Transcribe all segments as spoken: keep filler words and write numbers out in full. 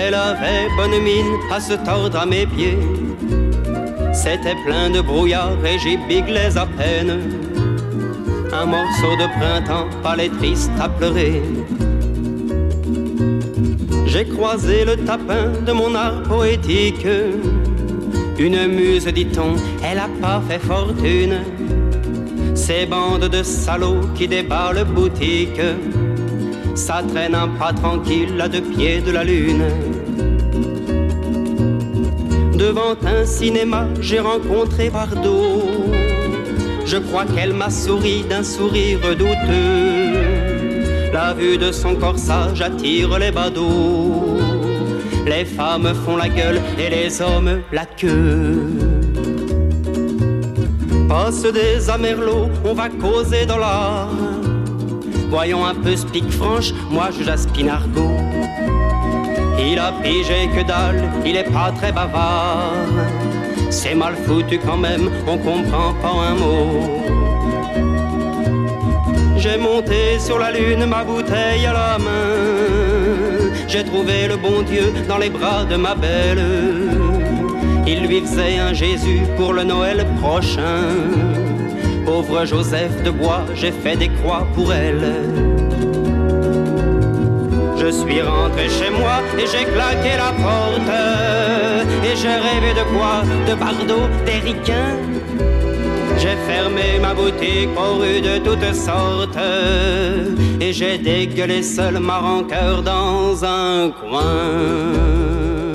Elle avait bonne mine à se tordre à mes pieds. C'était plein de brouillard et j'y biglais à peine. Un morceau de printemps, palais triste à pleurer. J'ai croisé le tapin de mon art poétique. Une muse, dit-on, elle a pas fait fortune. Ces bandes de salauds qui déballent boutique, ça traîne un pas tranquille à deux pieds de la lune. Devant un cinéma, j'ai rencontré Bardot. Je crois qu'elle m'a souri d'un sourire douteux. La vue de son corsage attire les badauds. Les femmes font la gueule et les hommes la queue. Passe des amerlots, on va causer dans l'art. Voyons un peu ce pic franche, moi je jaspine argot. Il a pigé que dalle, il est pas très bavard. C'est mal foutu quand même, on comprend pas un mot. J'ai monté sur la lune ma bouteille à la main. J'ai trouvé le bon Dieu dans les bras de ma belle. Il lui faisait un Jésus pour le Noël prochain. Pauvre Joseph de Bois, j'ai fait des croix pour elle. Je suis rentré chez moi et j'ai claqué la porte. Et j'ai rêvé de quoi? De Bardot, d'Éricain. J'ai fermé ma boutique aux rues de toutes sortes. Et j'ai dégueulé seul ma rancœur dans un coin.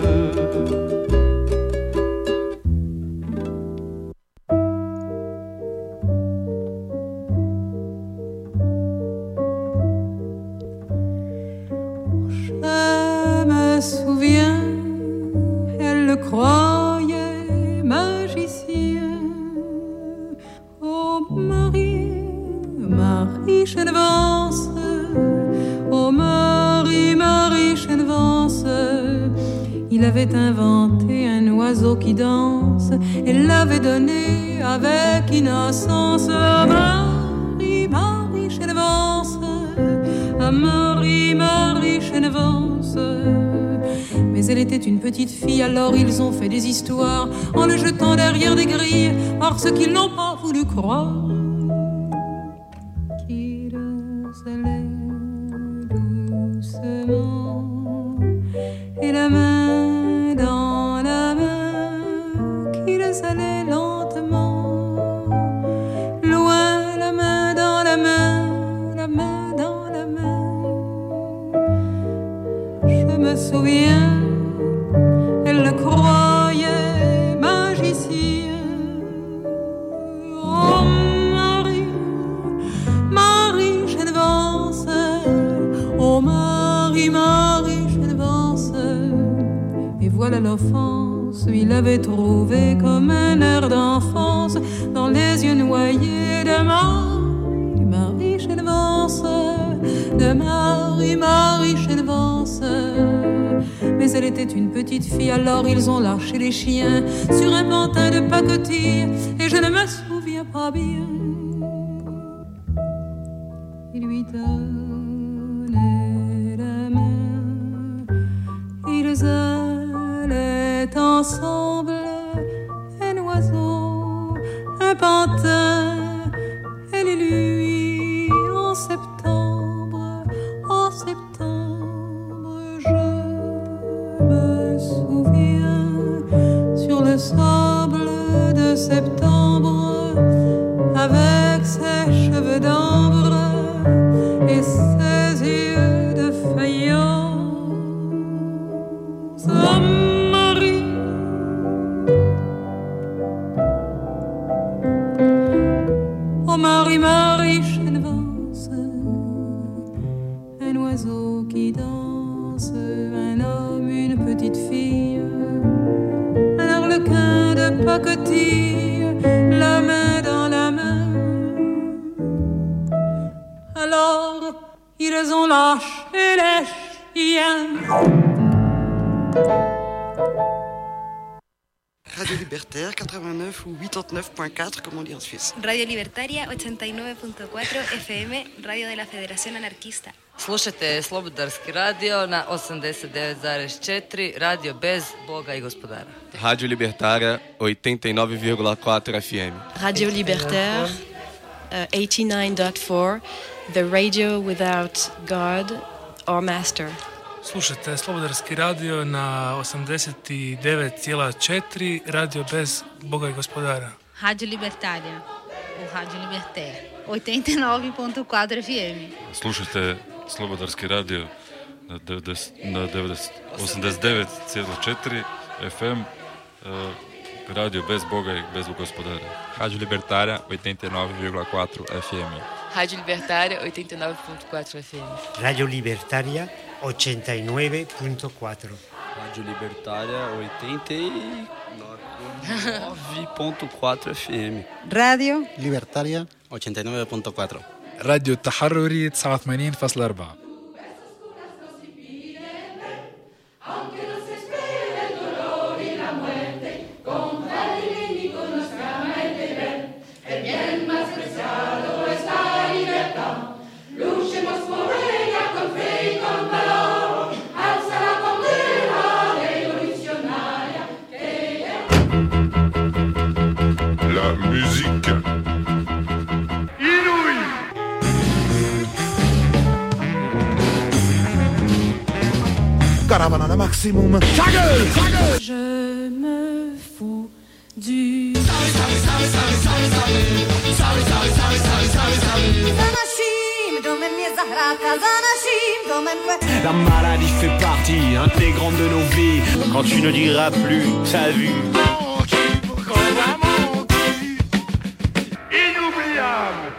Inventé un oiseau qui danse et l'avait donné avec innocence à Marie, Marie Chenevance, à Marie, Marie Chenevance. Mais elle était une petite fille, alors ils ont fait des histoires en le jetant derrière des grilles, parce qu'ils n'ont pas voulu croire qu'il allait doucement et la main dans la main, qu'ils allaient lentement, loin, la main dans la main, la main dans la main. Je me souviens, elle le croyait magicien. Oh Marie, Marie Chenevance, oh Marie, Marie Chenevance. Et voilà l'offense, il avait trouvé comme un air d'enfance dans les yeux noyés de Marie, Marie Chenevance, de Marie, Marie Chenevance. Mais elle était une petite fille, alors ils ont lâché les chiens sur un pantin de pacotille, et je ne me souviens pas bien. Il lui donnait la main, ils allaient ensemble, un oiseau, un pantin, elle et lui, en septembre, en septembre, je me souviens, sur le sable de septembre, avec ses cheveux d'ambre et ses yeux de faïence. Oh Marie, oh Marie, Marie Chenevance, un oiseau qui danse, un homme, une petite fille, un arlequin de pacotille, la main dans la main. Alors ils ont lâché les chiens. Radio Libertaire quatre-vingt-neuf ou quatre-vingt-neuf point quatre, comme on dit en Suisse. Radio Libertaria ochenta y nueve punto cuatro F M, Radio de la Federación Anarquista. Slušajte Slobodarski radio na osamdeset devet zarez četiri, radio bez Boga i gospodara. Rádio Libertária oitenta e nove vírgula quatro F M. Radio Libertaire uh, eighty-nine point four, the radio without God or master. Slušajte Slobodarski radio na osamdeset devet zarez četiri, radio bez Boga i gospodara. Radio Libertária, o Radio Libertaire, oitenta e nove ponto quatro F M. Slušajte Slobodarski radio na, na osamdeset devet zarez četiri F M, uh, radio bez Boga i bez gospodara. Radio Libertária oitenta e nove vírgula quatro F M. Radio Libertária oitenta e nove ponto quatro F M. Radio Libertária oitenta e nove ponto quatro. Radio Libertária oitenta e nove ponto quatro F M. Radio Libertária oitenta e nove ponto quatro. راديو التحرري تسعة وثمانين فاصلة أربعة. La musique. Caravana maximum. Ta gueule, ta gueule. Je me fous du. La maladie fait partie intégrante de nos vies. Quand tu ne diras plus ta vue. Inoubliable.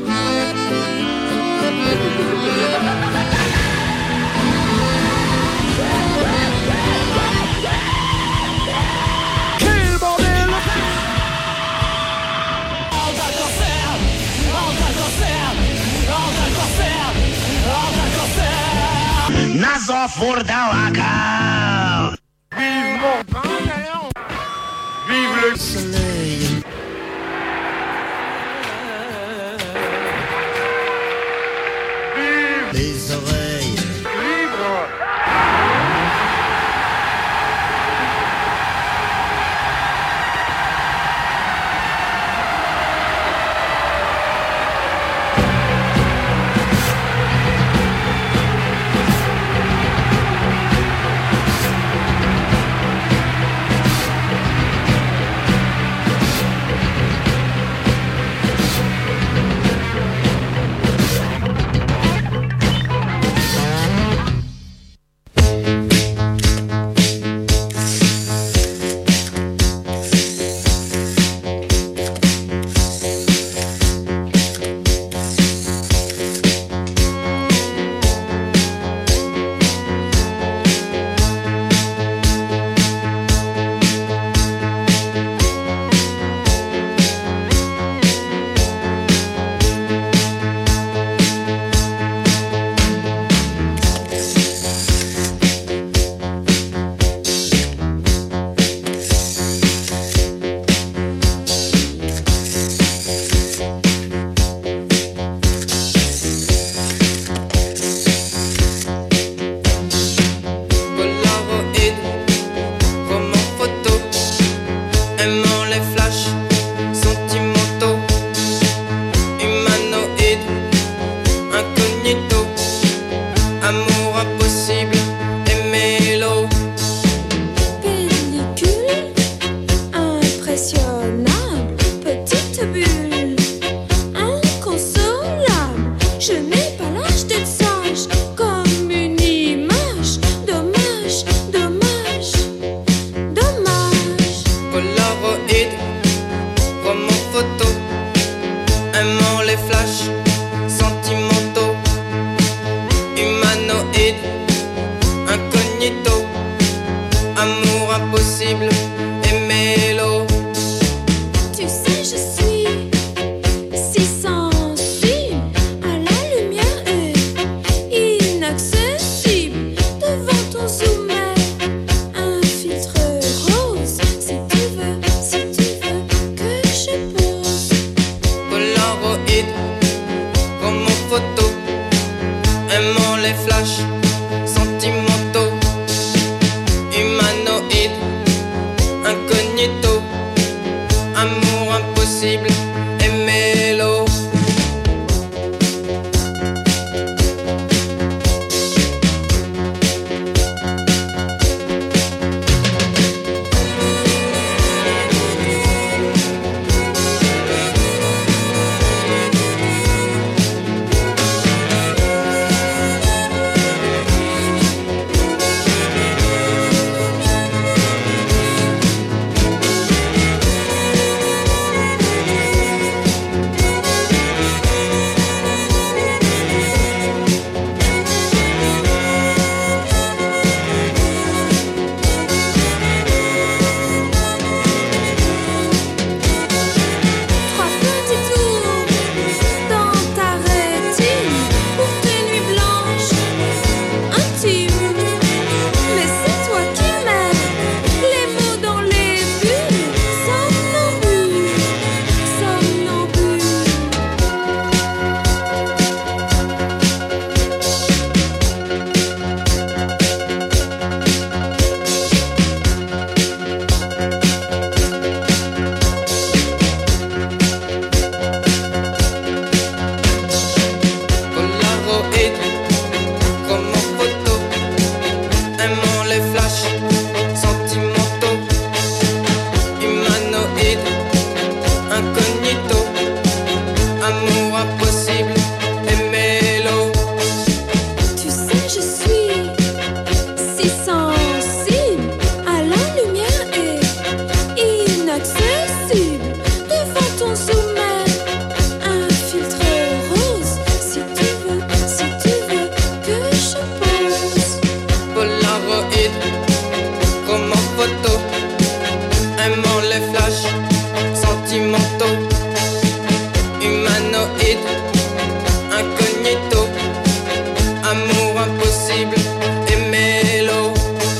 Nazo Furdawaka. Vive mon pantalon. Vive le soleil. Vive les oreilles. Libre. Polaroid, comme en photo, aimant aimant les flashs sentimentaux, humanoïdes, incognito, amour impossible et mélo. Tu sais, je suis si sensible à la lumière et inaccessible devant ton sommet. Un filtre rose, si tu veux, si tu veux que je pose. Polaroid, comme en photo, aimant les flashs sentimentaux, humanoïdes, incognito, amour impossible et mélo.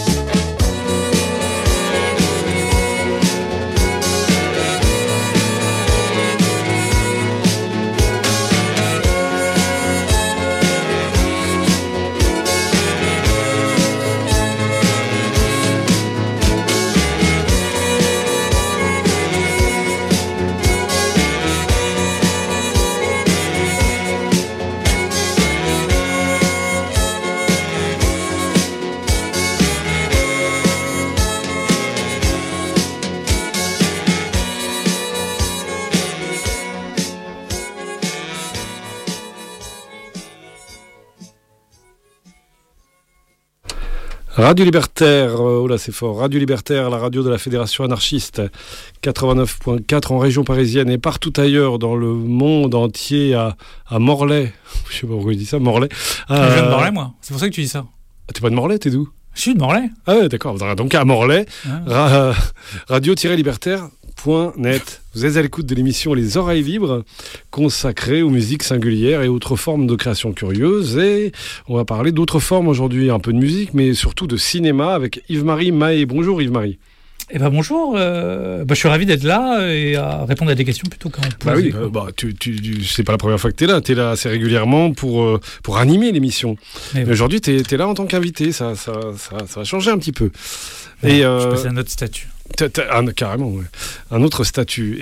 Radio Libertaire, oh là c'est fort, Radio Libertaire, la radio de la Fédération anarchiste, quatre-vingt-neuf point quatre en région parisienne et partout ailleurs dans le monde entier, à, à Morlaix, je sais pas pourquoi je dis ça, Morlaix. Euh... Je viens de Morlaix moi, c'est pour ça que tu dis ça. Ah, t'es pas de Morlaix, t'es d'où? Je suis de Morlaix. Ah ouais, d'accord, donc à Morlaix, ah. ra- radio-libertaire point net. Vous êtes à l'écoute de l'émission Les Oreilles Libres, consacrée aux musiques singulières et autres formes de création curieuse. Et on va parler d'autres formes aujourd'hui, un peu de musique, mais surtout de cinéma avec Yves-Marie Mahé. Bonjour Yves-Marie. Eh ben bonjour, euh, bah, je suis ravi d'être là et à répondre à des questions plutôt qu'à en poser. Bah oui, euh, bah, tu, tu, tu, c'est pas la première fois que tu es là, tu es là assez régulièrement pour, euh, pour animer l'émission. Mais oui. Aujourd'hui, tu es là en tant qu'invité, ça, ça, ça, ça va changer un petit peu. Ouais, et, euh, je passe à un autre statut. T'as, t'as, un, carrément, ouais. Un autre statut.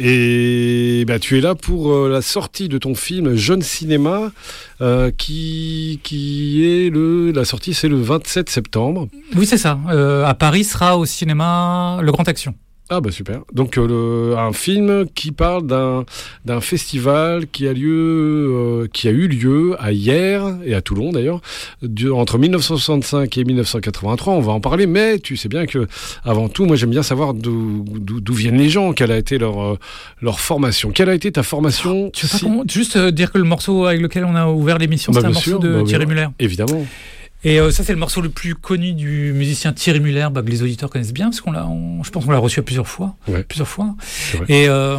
Et bah, tu es là pour euh, la sortie de ton film Jeune Cinéma, euh, qui, qui est le. La sortie, c'est le vingt-sept septembre. Oui, c'est ça. Euh, à Paris sera au cinéma Le Grand Action. Ah bah super. Donc euh, le, un film qui parle d'un, d'un festival qui a lieu, euh, qui a eu lieu à Hyères et à Toulon d'ailleurs, de, entre dix-neuf cent soixante-cinq et dix-neuf cent quatre-vingt-trois. On va en parler, mais tu sais bien que avant tout, moi j'aime bien savoir d'où, d'où, d'où viennent les gens, quelle a été leur, euh, leur formation. Quelle a été ta formation? Tu veux si... pas juste euh, dire que le morceau avec lequel on a ouvert l'émission, bah, c'est un morceau sûr, de bah, Thierry bah, Muller. Évidemment. Et euh, ça, c'est le morceau le plus connu du musicien Thierry Muller, bah, que les auditeurs connaissent bien, parce qu'on l'a, on, je pense qu'on l'a reçu à plusieurs fois. Ouais. Plusieurs fois. Et, euh,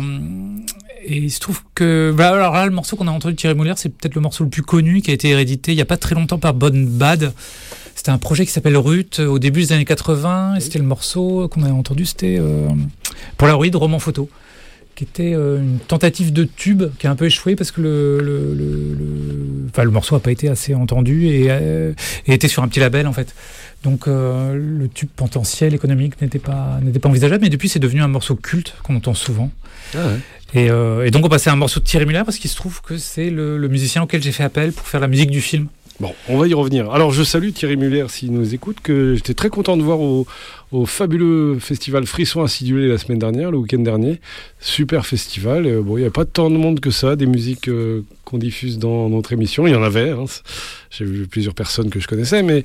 et il se trouve que... Bah, alors là, le morceau qu'on a entendu de Thierry Muller, c'est peut-être le morceau le plus connu, qui a été hérédité il n'y a pas très longtemps par Bonne Bad. C'était un projet qui s'appelle Ruth, au début des années quatre-vingts, et c'était le morceau qu'on a entendu, c'était euh, Polaroid, roman photo, qui était euh, une tentative de tube qui a un peu échoué parce que le, le, le, le, enfin, le morceau n'a pas été assez entendu et, euh, et était sur un petit label en fait. Donc euh, le tube potentiel économique n'était pas, n'était pas envisageable, mais depuis c'est devenu un morceau culte qu'on entend souvent. Ah ouais. Et, euh, et donc on passait à un morceau de Thierry Muller parce qu'il se trouve que c'est le, le musicien auquel j'ai fait appel pour faire la musique du film. Bon, on va y revenir. Alors, je salue Thierry Muller s'il nous écoute, que j'étais très content de voir au, au fabuleux festival Frisson Acidulé la semaine dernière, le week-end dernier. Super festival. Euh, bon, il n'y a pas tant de monde que ça, des musiques euh, qu'on diffuse dans notre émission. Il y en avait, hein. J'ai vu plusieurs personnes que je connaissais, mais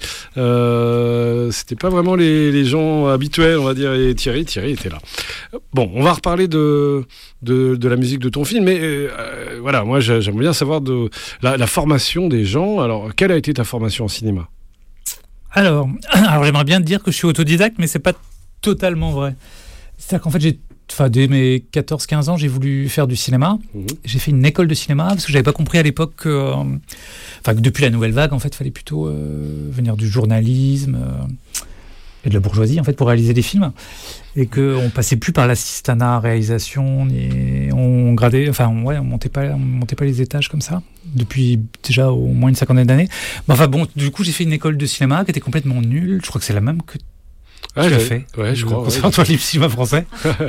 euh, c'était pas vraiment les, les gens habituels, on va dire. Et Thierry, Thierry était là. Bon, on va reparler de, de, de la musique de ton film, mais euh, voilà, moi j'aimerais bien savoir de la, la formation des gens. Alors, quelle a été ta formation en cinéma ? Alors, alors j'aimerais bien te dire que je suis autodidacte, mais c'est pas totalement vrai. C'est-à-dire qu'en fait, j'ai, enfin, dès mes quatorze quinze ans, j'ai voulu faire du cinéma. Mmh. J'ai fait une école de cinéma parce que j'avais pas compris à l'époque que, euh, enfin, que depuis la nouvelle vague, en fait, il fallait plutôt euh, venir du journalisme euh, et de la bourgeoisie, en fait, pour réaliser des films. Et qu'on passait plus par l'assistanat, réalisation, et on gradait, enfin, on, ouais, on montait pas, on montait pas les étages comme ça depuis déjà au moins une cinquantaine d'années. Mais enfin bon, du coup, j'ai fait une école de cinéma qui était complètement nulle. Je crois que c'est la même que ah, tu as fait. Ouais, je crois. Conservatoire libre cinéma français.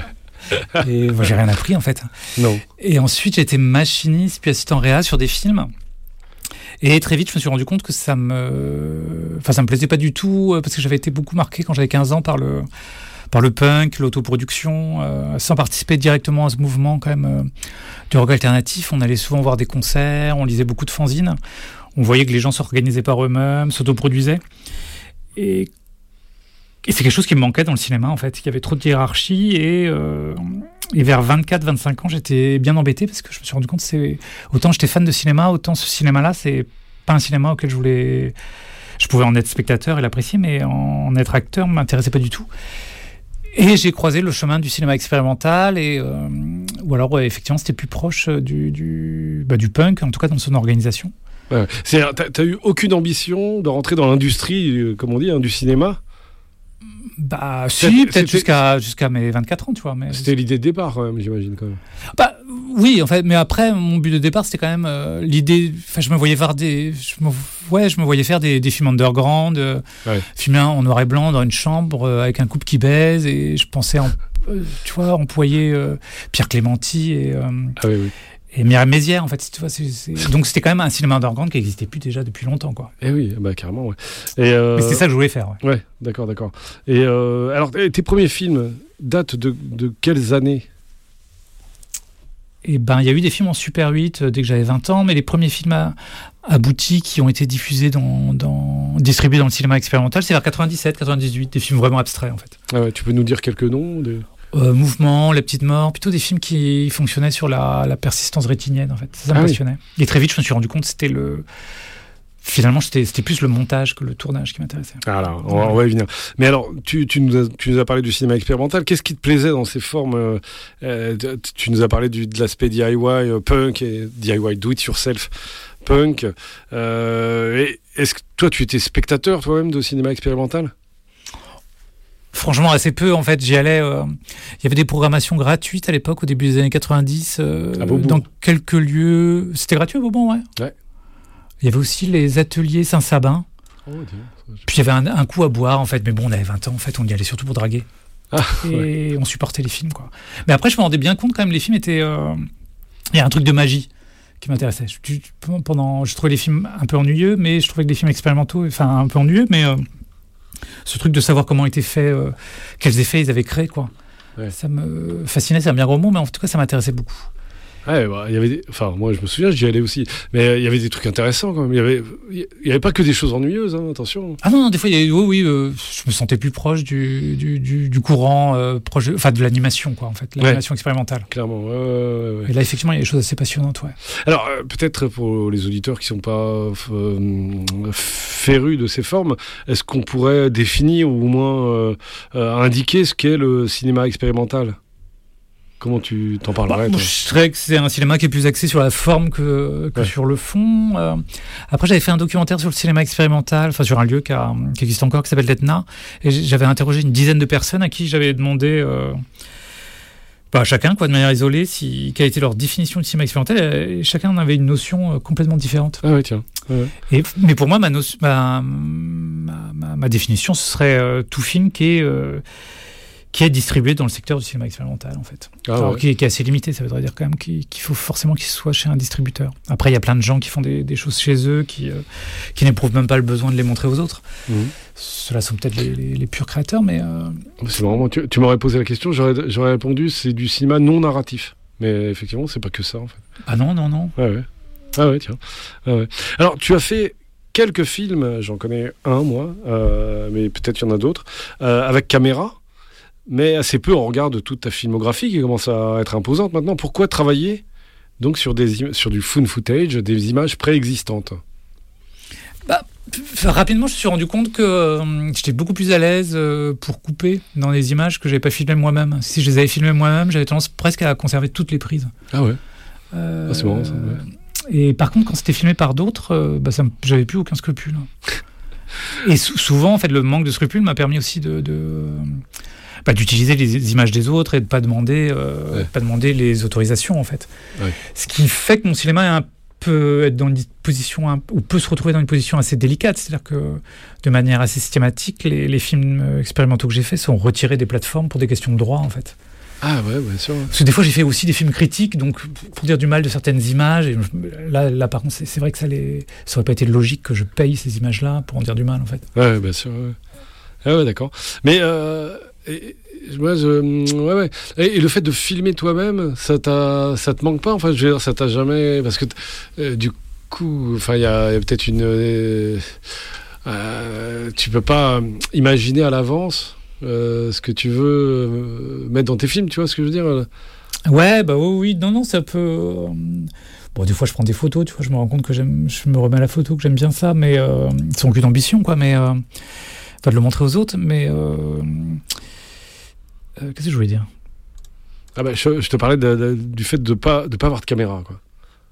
Et moi, j'ai rien appris en fait. Non. Et ensuite, j'ai été machiniste puis assistant réa sur des films. Et très vite, je me suis rendu compte que ça me, enfin, ça me plaisait pas du tout, parce que j'avais été beaucoup marqué quand j'avais quinze ans par le, par le punk, l'autoproduction, euh, sans participer directement à ce mouvement quand même euh, du rock alternatif. On allait souvent voir des concerts, on lisait beaucoup de fanzines, on voyait que les gens s'organisaient par eux-mêmes, s'autoproduisaient. Et, et c'est quelque chose qui me manquait dans le cinéma, en fait. Il y avait trop de hiérarchie et, euh, et vers vingt-quatre vingt-cinq ans, j'étais bien embêté parce que je me suis rendu compte que c'est, autant j'étais fan de cinéma, autant ce cinéma-là, c'est pas un cinéma auquel je voulais... Je pouvais en être spectateur et l'apprécier, mais en être acteur ne m'intéressait pas du tout. Et j'ai croisé le chemin du cinéma expérimental, et, euh, ou alors ouais, effectivement c'était plus proche du, du, bah, du punk, en tout cas dans son organisation. Ouais. C'est, t'as, t'as eu aucune ambition de rentrer dans l'industrie, euh, comme on dit, hein, du cinéma? Bah si, peut-être jusqu'à, jusqu'à mes vingt-quatre ans, tu vois. Mais... C'était l'idée de départ, quand même, j'imagine, quand même. Bah oui, en fait, mais après, mon but de départ, c'était quand même euh, l'idée... Enfin, je me voyais voir des... Je me, ouais, je me voyais faire des, des films underground, euh, ouais. filmer en noir et blanc dans une chambre euh, avec un couple qui baise, et je pensais, en, euh, tu vois, employer euh, Pierre Clémenti et... Euh, ah oui, oui. Et Mireille Mézières, en fait, tu vois, c'est, c'est... donc c'était quand même un cinéma underground qui n'existait plus déjà depuis longtemps, quoi. Eh oui, bah carrément, ouais. Et euh... Mais c'était ça que je voulais faire, ouais. Ouais, d'accord, d'accord. Et euh, alors, tes premiers films datent de, de quelles années? Eh ben, il y a eu des films en Super huit euh, dès que j'avais vingt ans, mais les premiers films à, aboutis qui ont été diffusés dans, dans, distribués dans le cinéma expérimental, c'est vers quatre-vingt-dix-sept quatre-vingt-dix-huit, des films vraiment abstraits, en fait. Ah ouais, tu peux nous dire quelques noms de... Euh, Mouvement, La Petite Mort, plutôt des films qui fonctionnaient sur la, la persistance rétinienne, en fait. Ça, ça me ah passionnait. Oui. Et très vite, je me suis rendu compte que c'était le... Finalement, c'était, c'était plus le montage que le tournage qui m'intéressait. Ah là, on, on va y venir. Mais alors, tu, tu, nous as, tu nous as parlé du cinéma expérimental. Qu'est-ce qui te plaisait dans ces formes euh, Tu nous as parlé du, de l'aspect D I Y, euh, punk, et D I Y, do it yourself, punk. Euh, et est-ce que toi, tu étais spectateur toi-même de cinéma expérimental ? Franchement, assez peu, en fait. J'y allais... Euh, il y avait des programmations gratuites à l'époque, au début des années quatre-vingt-dix, euh, dans quelques lieux... C'était gratuit à Beaubon, ouais. Ouais. Il y avait aussi les ateliers Saint-Sabin. Oh, puis il y avait un, un coup à boire, en fait. Mais bon, on avait vingt ans, en fait. On y allait surtout pour draguer. Ah, et ouais. On supportait les films, quoi. Mais après, je me rendais bien compte, quand même, les films étaient... Euh... Il y a un truc de magie qui m'intéressait. Je, pendant, je trouvais les films un peu ennuyeux, mais je trouvais que les films expérimentaux... Enfin, un peu ennuyeux, mais... Euh... Ce truc de savoir comment étaient faits, euh, quels effets ils avaient créés, quoi. Ouais. Ça me fascinait, c'est un bien gros mot, mais en tout cas, ça m'intéressait beaucoup. Ouais, bah, il y avait des... Enfin, moi, je me souviens, j'y allais aussi. Mais euh, il y avait des trucs intéressants, quand même. Il y avait, il y avait pas que des choses ennuyeuses, hein, attention. Ah non, non, des fois, il y avait... oui, oui, euh, je me sentais plus proche du, du, du, du courant, euh, proche de... enfin, de l'animation, quoi, en fait, l'animation ouais. expérimentale. Clairement, ouais, ouais, ouais. Et là, effectivement, il y a des choses assez passionnantes, ouais. Alors, euh, peut-être pour les auditeurs qui sont pas euh, férus de ces formes, est-ce qu'on pourrait définir ou au moins euh, euh, indiquer ce qu'est le cinéma expérimental ? Comment tu t'en parlerais, bah, je dirais que c'est un cinéma qui est plus axé sur la forme que, que ouais. sur le fond. Euh, après, j'avais fait un documentaire sur le cinéma expérimental, enfin sur un lieu qui, a, qui existe encore, qui s'appelle l'Etna. Et j'avais interrogé une dizaine de personnes à qui j'avais demandé, euh, bah, à chacun, quoi, de manière isolée, si, quelle était leur définition du cinéma expérimental. Et chacun en avait une notion complètement différente. Ah oui, tiens. Ouais. Et, mais pour moi, ma, notion, ma, ma, ma, ma définition, ce serait euh, tout film qui est... Euh, qui est distribué dans le secteur du cinéma expérimental, en fait. Ah Alors, ouais. qui, est, qui est assez limité, ça voudrait dire quand même qu'il, qu'il faut forcément qu'il soit chez un distributeur. Après, il y a plein de gens qui font des, des choses chez eux, qui, euh, qui n'éprouvent même pas le besoin de les montrer aux autres. Mmh. Ceux-là sont peut-être les, les, les purs créateurs, mais... Euh... C'est vraiment, tu, tu m'aurais posé la question, j'aurais, j'aurais répondu, c'est du cinéma non narratif. Mais effectivement, c'est pas que ça, en fait. Ah non, non, non. Ah ouais, ah ouais tiens. Ah ouais. Alors, tu as fait... quelques films, j'en connais un, moi, euh, mais peut-être il y en a d'autres, euh, avec caméra, mais assez peu au regard de toute ta filmographie qui commence à être imposante maintenant. Pourquoi travailler donc sur, des im- sur du found footage, des images préexistantes ? Bah, rapidement, je me suis rendu compte que euh, j'étais beaucoup plus à l'aise euh, pour couper dans les images que je n'avais pas filmées moi-même. Si je les avais filmées moi-même, j'avais tendance presque à conserver toutes les prises. Ah ouais euh, ah, c'est marrant ça, ouais. Et par contre, quand c'était filmé par d'autres, euh, bah, ça, j'avais plus aucun scrupule. Et sou- souvent, en fait, le manque de scrupule m'a permis aussi de... de Bah, d'utiliser les images des autres et de pas demander, euh, ouais. pas demander les autorisations, en fait. Ouais. Ce qui fait que mon cinéma est un peu être dans une position un, ou peut se retrouver dans une position assez délicate, c'est-à-dire que de manière assez systématique, les, les films expérimentaux que j'ai faits sont retirés des plateformes pour des questions de droit, en fait. Ah ouais, bien sûr. Ouais. Parce que des fois, j'ai fait aussi des films critiques, donc pour dire du mal de certaines images. Et là, là, par contre, c'est, c'est vrai que ça, les... ça aurait pas été logique que je paye ces images-là pour en dire du mal, en fait. Ouais, bien sûr. Ouais, ah ouais, d'accord. Mais euh, et, ouais, je, ouais, ouais. Et, et le fait de filmer toi-même, ça t'a, ça te manque pas? Enfin, je veux dire, ça t'a jamais, parce que euh, du coup, enfin, il y, y a peut-être une, euh, euh, tu peux pas imaginer à l'avance. Euh, ce que tu veux euh, mettre dans tes films, tu vois ce que je veux dire? Ouais, bah oui, oui, non, non, ça peut... Euh... Bon, des fois, je prends des photos, tu vois, je me rends compte que j'aime, je me remets à la photo, que j'aime bien ça, mais euh, sans aucune ambition, quoi, mais... Euh... Enfin, de le montrer aux autres, mais... Euh... Euh, qu'est-ce que je voulais dire? Ah bah, je, je te parlais de, de, du fait de ne pas, de pas avoir de caméra, quoi.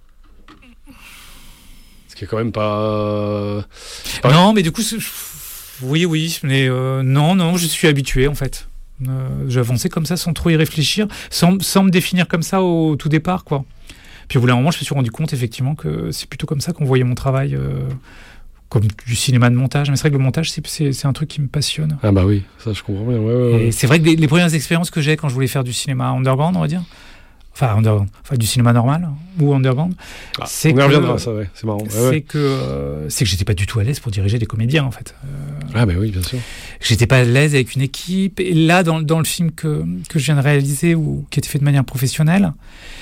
Ce qui est quand même pas... pas... Non, mais du coup... C'est... Oui, oui, mais euh, non, non, je suis habitué en fait. Euh, j'avançais comme ça sans trop y réfléchir, sans, sans me définir comme ça au tout départ, quoi. Puis au bout d'un moment, je me suis rendu compte effectivement que c'est plutôt comme ça qu'on voyait mon travail, euh, comme du cinéma de montage. Mais c'est vrai que le montage, c'est, c'est, c'est un truc qui me passionne. Ah bah oui, ça je comprends bien. Ouais, ouais, ouais. Et c'est vrai que les, les premières expériences que j'ai quand je voulais faire du cinéma underground, on va dire, enfin, underground, enfin du cinéma normal ou underground, ah, c'est on y reviendra, ça, ouais, c'est marrant. C'est ouais, ouais. que euh, c'est que j'étais pas du tout à l'aise pour diriger des comédiens en fait. Euh, ah bah oui, bien sûr. J'étais pas à l'aise avec une équipe. Et là, dans, dans le film que que je viens de réaliser ou qui a été fait de manière professionnelle,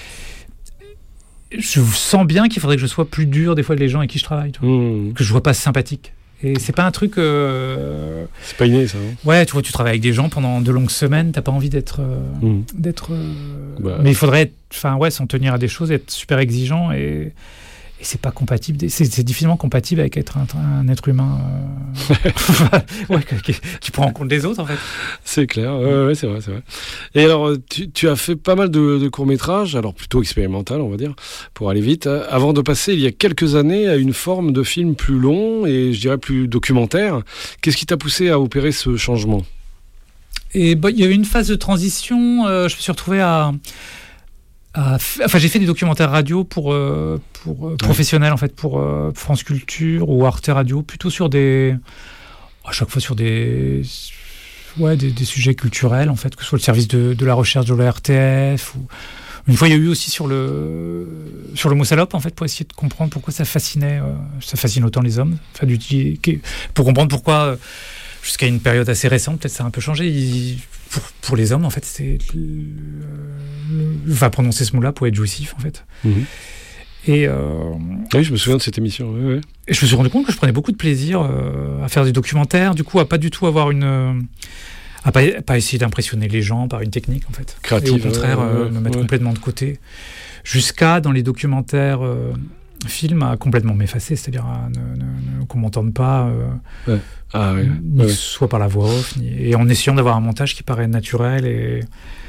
je sens bien qu'il faudrait que je sois plus dur des fois avec les gens avec qui je travaille, tu vois. Mmh. Que je sois pas sympathique. Et c'est pas un truc. Euh... C'est pas inné, ça. Hein. Ouais, tu vois, tu travailles avec des gens pendant de longues semaines, t'as pas envie d'être, euh, mmh. d'être. Euh... Bah... Mais il faudrait, enfin ouais, s'en tenir à des choses, être super exigeant et, et c'est pas compatible. C'est, c'est difficilement compatible avec être un, un être humain. Euh... ouais, qui, qui prend en compte les autres en fait. C'est clair. Ouais, ouais, c'est vrai, c'est vrai. Et alors, tu, tu as fait pas mal de, de courts métrages, alors plutôt expérimental, on va dire, pour aller vite, avant de passer il y a quelques années à une forme de film plus long et je dirais plus documentaire. Qu'est-ce qui t'a poussé à opérer ce changement? Et bah, il y a eu une phase de transition. Euh, je me suis retrouvé à, à, enfin, j'ai fait des documentaires radio pour euh, pour euh, professionnels en fait, pour euh, France Culture ou Arte Radio, plutôt sur des, à chaque fois sur des, ouais, des, des sujets culturels en fait, que ce soit le service de, de la recherche de la R T F ou une fois il y a eu aussi sur le sur l'homo salope en fait, pour essayer de comprendre pourquoi ça fascinait, euh, ça fascine autant les hommes, enfin du, pour comprendre pourquoi. Euh, Jusqu'à une période assez récente, peut-être ça a un peu changé. Il, pour, pour les hommes, en fait, c'est, euh, enfin, prononcer ce mot-là pour être jouissif, en fait. Mmh. Et euh, oui, je me souviens de cette émission. Oui, oui. Et je me suis rendu compte que je prenais beaucoup de plaisir euh, à faire des documentaires. Du coup, à pas du tout avoir une, euh, à pas, pas essayer d'impressionner les gens par une technique, en fait. Créative. Et au contraire, ouais, ouais, euh, me mettre ouais. complètement de côté. Jusqu'à dans les documentaires. Euh, film à complètement m'effacer, c'est-à-dire à ne, ne, ne, qu'on m'entende pas, euh, ouais. ah, oui. ni ouais. soit par la voix off, ni, et en essayant d'avoir un montage qui paraît naturel et,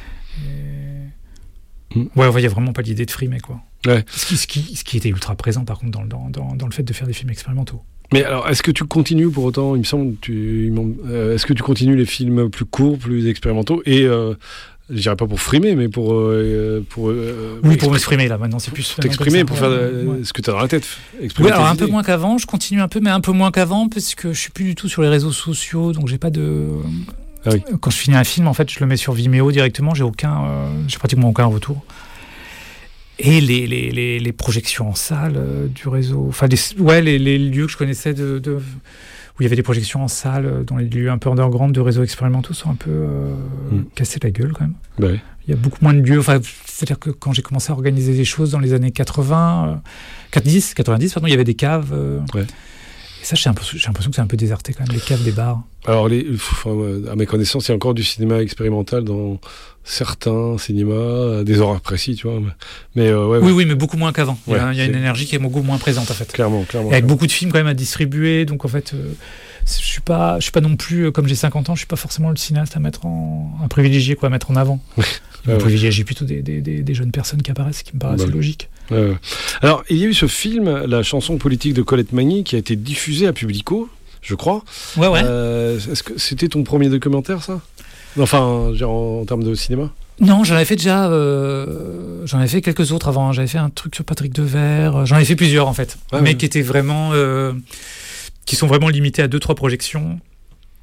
et... Mm. ouais, il n'y a vraiment pas l'idée de frimer, quoi. Ouais. Ce, qui, ce, qui, ce qui était ultra présent par contre dans, dans, dans, dans le fait de faire des films expérimentaux. Mais alors, est-ce que tu continues pour autant, il me semble, tu, euh, est-ce que tu continues les films plus courts, plus expérimentaux et euh, je dirais pas pour frimer, mais pour... Euh, pour euh, oui, pour m'exprimer, là, maintenant, c'est plus... Pour t'exprimer, pour faire euh, ouais. ce que tu as dans la tête. Oui, alors un idées. peu moins qu'avant, je continue un peu, mais un peu moins qu'avant, parce que je suis plus du tout sur les réseaux sociaux, donc j'ai pas de... Ah oui. Quand je finis un film, en fait, je le mets sur Vimeo directement, j'ai aucun... Euh, j'ai pratiquement aucun retour. Et les, les, les, les projections en salle euh, du réseau... Enfin, les, ouais, les, les lieux que je connaissais de... de où il y avait des projections en salle, dans les lieux un peu underground de réseaux expérimentaux, sont un peu euh, mm. cassés la gueule quand même. Bah oui. Il y a beaucoup moins de lieux. Enfin, c'est-à-dire que quand j'ai commencé à organiser des choses dans les années quatre-vingts, euh, quatre-vingt-dix, quatre-vingt-dix, pardon, il y avait des caves. Euh, ouais. Et ça, j'ai l'impression, j'ai l'impression que c'est un peu déserté quand même, les caves des bars. Alors, les, à mes connaissances, il y a encore du cinéma expérimental dans certains cinémas, à des horaires précis, tu vois. Mais, euh, ouais, oui, ouais. oui, mais beaucoup moins qu'avant. Ouais, il y a, il y a une énergie qui est beaucoup moins présente, en fait. Clairement, clairement. Et avec clairement. beaucoup de films quand même à distribuer, donc en fait, euh, je suis pas, je suis pas non plus, comme j'ai cinquante ans, je suis pas forcément le cinéaste à mettre en, un privilégié, quoi, à mettre en avant. Je ouais, privilégie ouais. plutôt des, des, des, des jeunes personnes qui apparaissent, qui me paraissent bah, logiques. Ouais. Alors, il y a eu ce film, La chanson politique de Colette Magny, qui a été diffusé à Publico, je crois. Ouais, ouais. Euh, est-ce que c'était ton premier documentaire, ça ? Enfin, genre en, en termes de cinéma ? Non, j'en avais fait déjà. Euh, j'en avais fait quelques autres avant. J'avais fait un truc sur Patrick Devers. J'en avais fait plusieurs en fait, ouais, mais ouais. qui étaient vraiment, euh, qui sont vraiment limités à deux trois projections.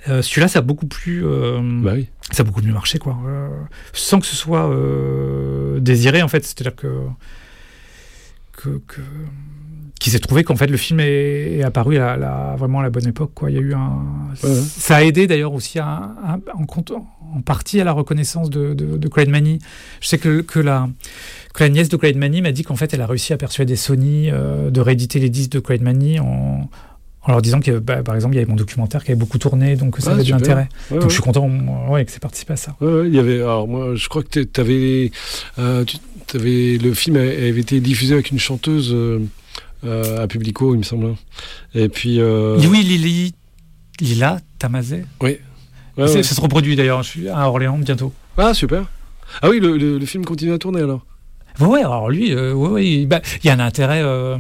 Euh, celui-là, ça a beaucoup plus, euh, bah oui. ça a beaucoup mieux marché, quoi. Euh, sans que ce soit euh, désiré, en fait. C'est-à-dire que, que, que qu'il s'est trouvé qu'en fait le film est, est apparu à la, la, vraiment à la bonne époque, quoi. Il y a eu un, ouais, ouais. Ça a aidé d'ailleurs aussi à, à, en, compte, en partie à la reconnaissance de, de, de Clyde Manny. Je sais que, que la que la nièce de Clyde Manny m'a dit qu'en fait elle a réussi à persuader Sony euh, de rééditer les disques de Clyde Manny en en leur disant que, bah, par exemple, il y avait mon documentaire qui avait beaucoup tourné, donc ça ah, avait super. de l'intérêt. Ouais, donc ouais. je suis content ouais, que c'est participé à ça. Ouais, ouais, il y avait, alors moi, je crois que tu avais, euh, le film avait été diffusé avec une chanteuse euh, euh, à Publico, il me semble. Et puis. Euh... Oui, Lily, Lila Tamazé. Oui. Ouais, ouais. Ça se reproduit d'ailleurs. Je suis à Orléans bientôt. Ah super. Ah oui, le, le, le film continue à tourner alors. Ouais, ouais. Alors lui, euh, ouais, ouais, il bah, y a un intérêt. Euh...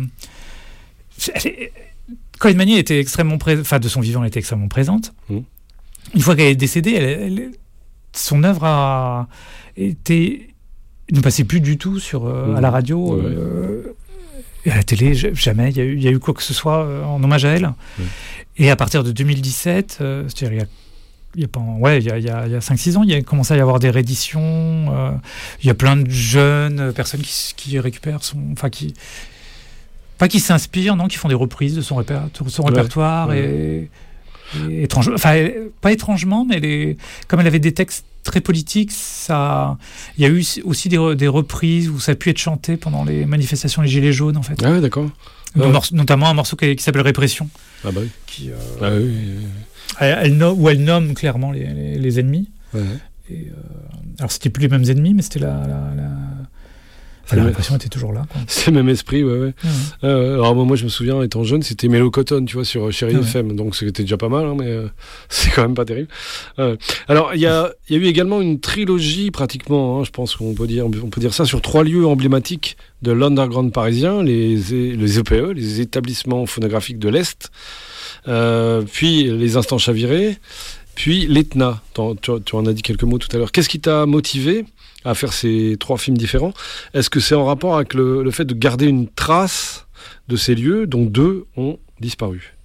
Clyde Manny était extrêmement présente, enfin de son vivant, elle était extrêmement présente. Mmh. Une fois qu'elle est décédée, elle, elle, son œuvre a été ne passait plus du tout sur euh, mmh. à la radio, ouais. euh, et à la télé, jamais. Il y a eu, il y a eu quoi que ce soit euh, en hommage à elle. Mmh. Et à partir de deux mille dix-sept, euh, c'est-à-dire il y a il y a pas, ouais, il y a, il y a, il y a cinq six ans, il y a commencé à y avoir des rééditions. Euh, il y a plein de jeunes personnes qui, qui récupèrent son, enfin qui Pas qui s'inspirent, non, qui font des reprises de son, réper- son ouais, répertoire ouais. et, et étrange, enfin pas étrangement, mais les, comme elle avait des textes très politiques, ça, il y a eu aussi des, re, des reprises où ça a pu être chanté pendant les manifestations les Gilets jaunes en fait. Ah ouais, d'accord. Ouais. Morceau, notamment un morceau qui, qui s'appelle Répression. Ah bah oui. Qui, euh, ah oui, oui, oui. Elle, elle nomme, où elle nomme clairement les, les, les ennemis. Ouais. Et, euh, alors c'était plus les mêmes ennemis, mais c'était la, la, la Enfin, la répression était toujours là. Quoi. C'est le même esprit, ouais, ouais. Mmh. Euh, alors moi, je me souviens, étant jeune, c'était Mélo Cotton, tu vois, sur Chérie ah, F M, ouais. donc c'était déjà pas mal, hein, mais euh, c'est quand même pas terrible. Euh, alors il y a, y a eu également une trilogie, pratiquement, hein, je pense qu'on peut dire, on peut dire ça, sur trois lieux emblématiques de l'underground parisien, les, les E P E, les établissements phonographiques de l'Est, euh, puis les Instants Chavirés, puis l'Etna. Tu, tu en as dit quelques mots tout à l'heure. Qu'est-ce qui t'a motivé à faire ces trois films différents? Est-ce que c'est en rapport avec le, le fait de garder une trace de ces lieux dont deux ont disparu?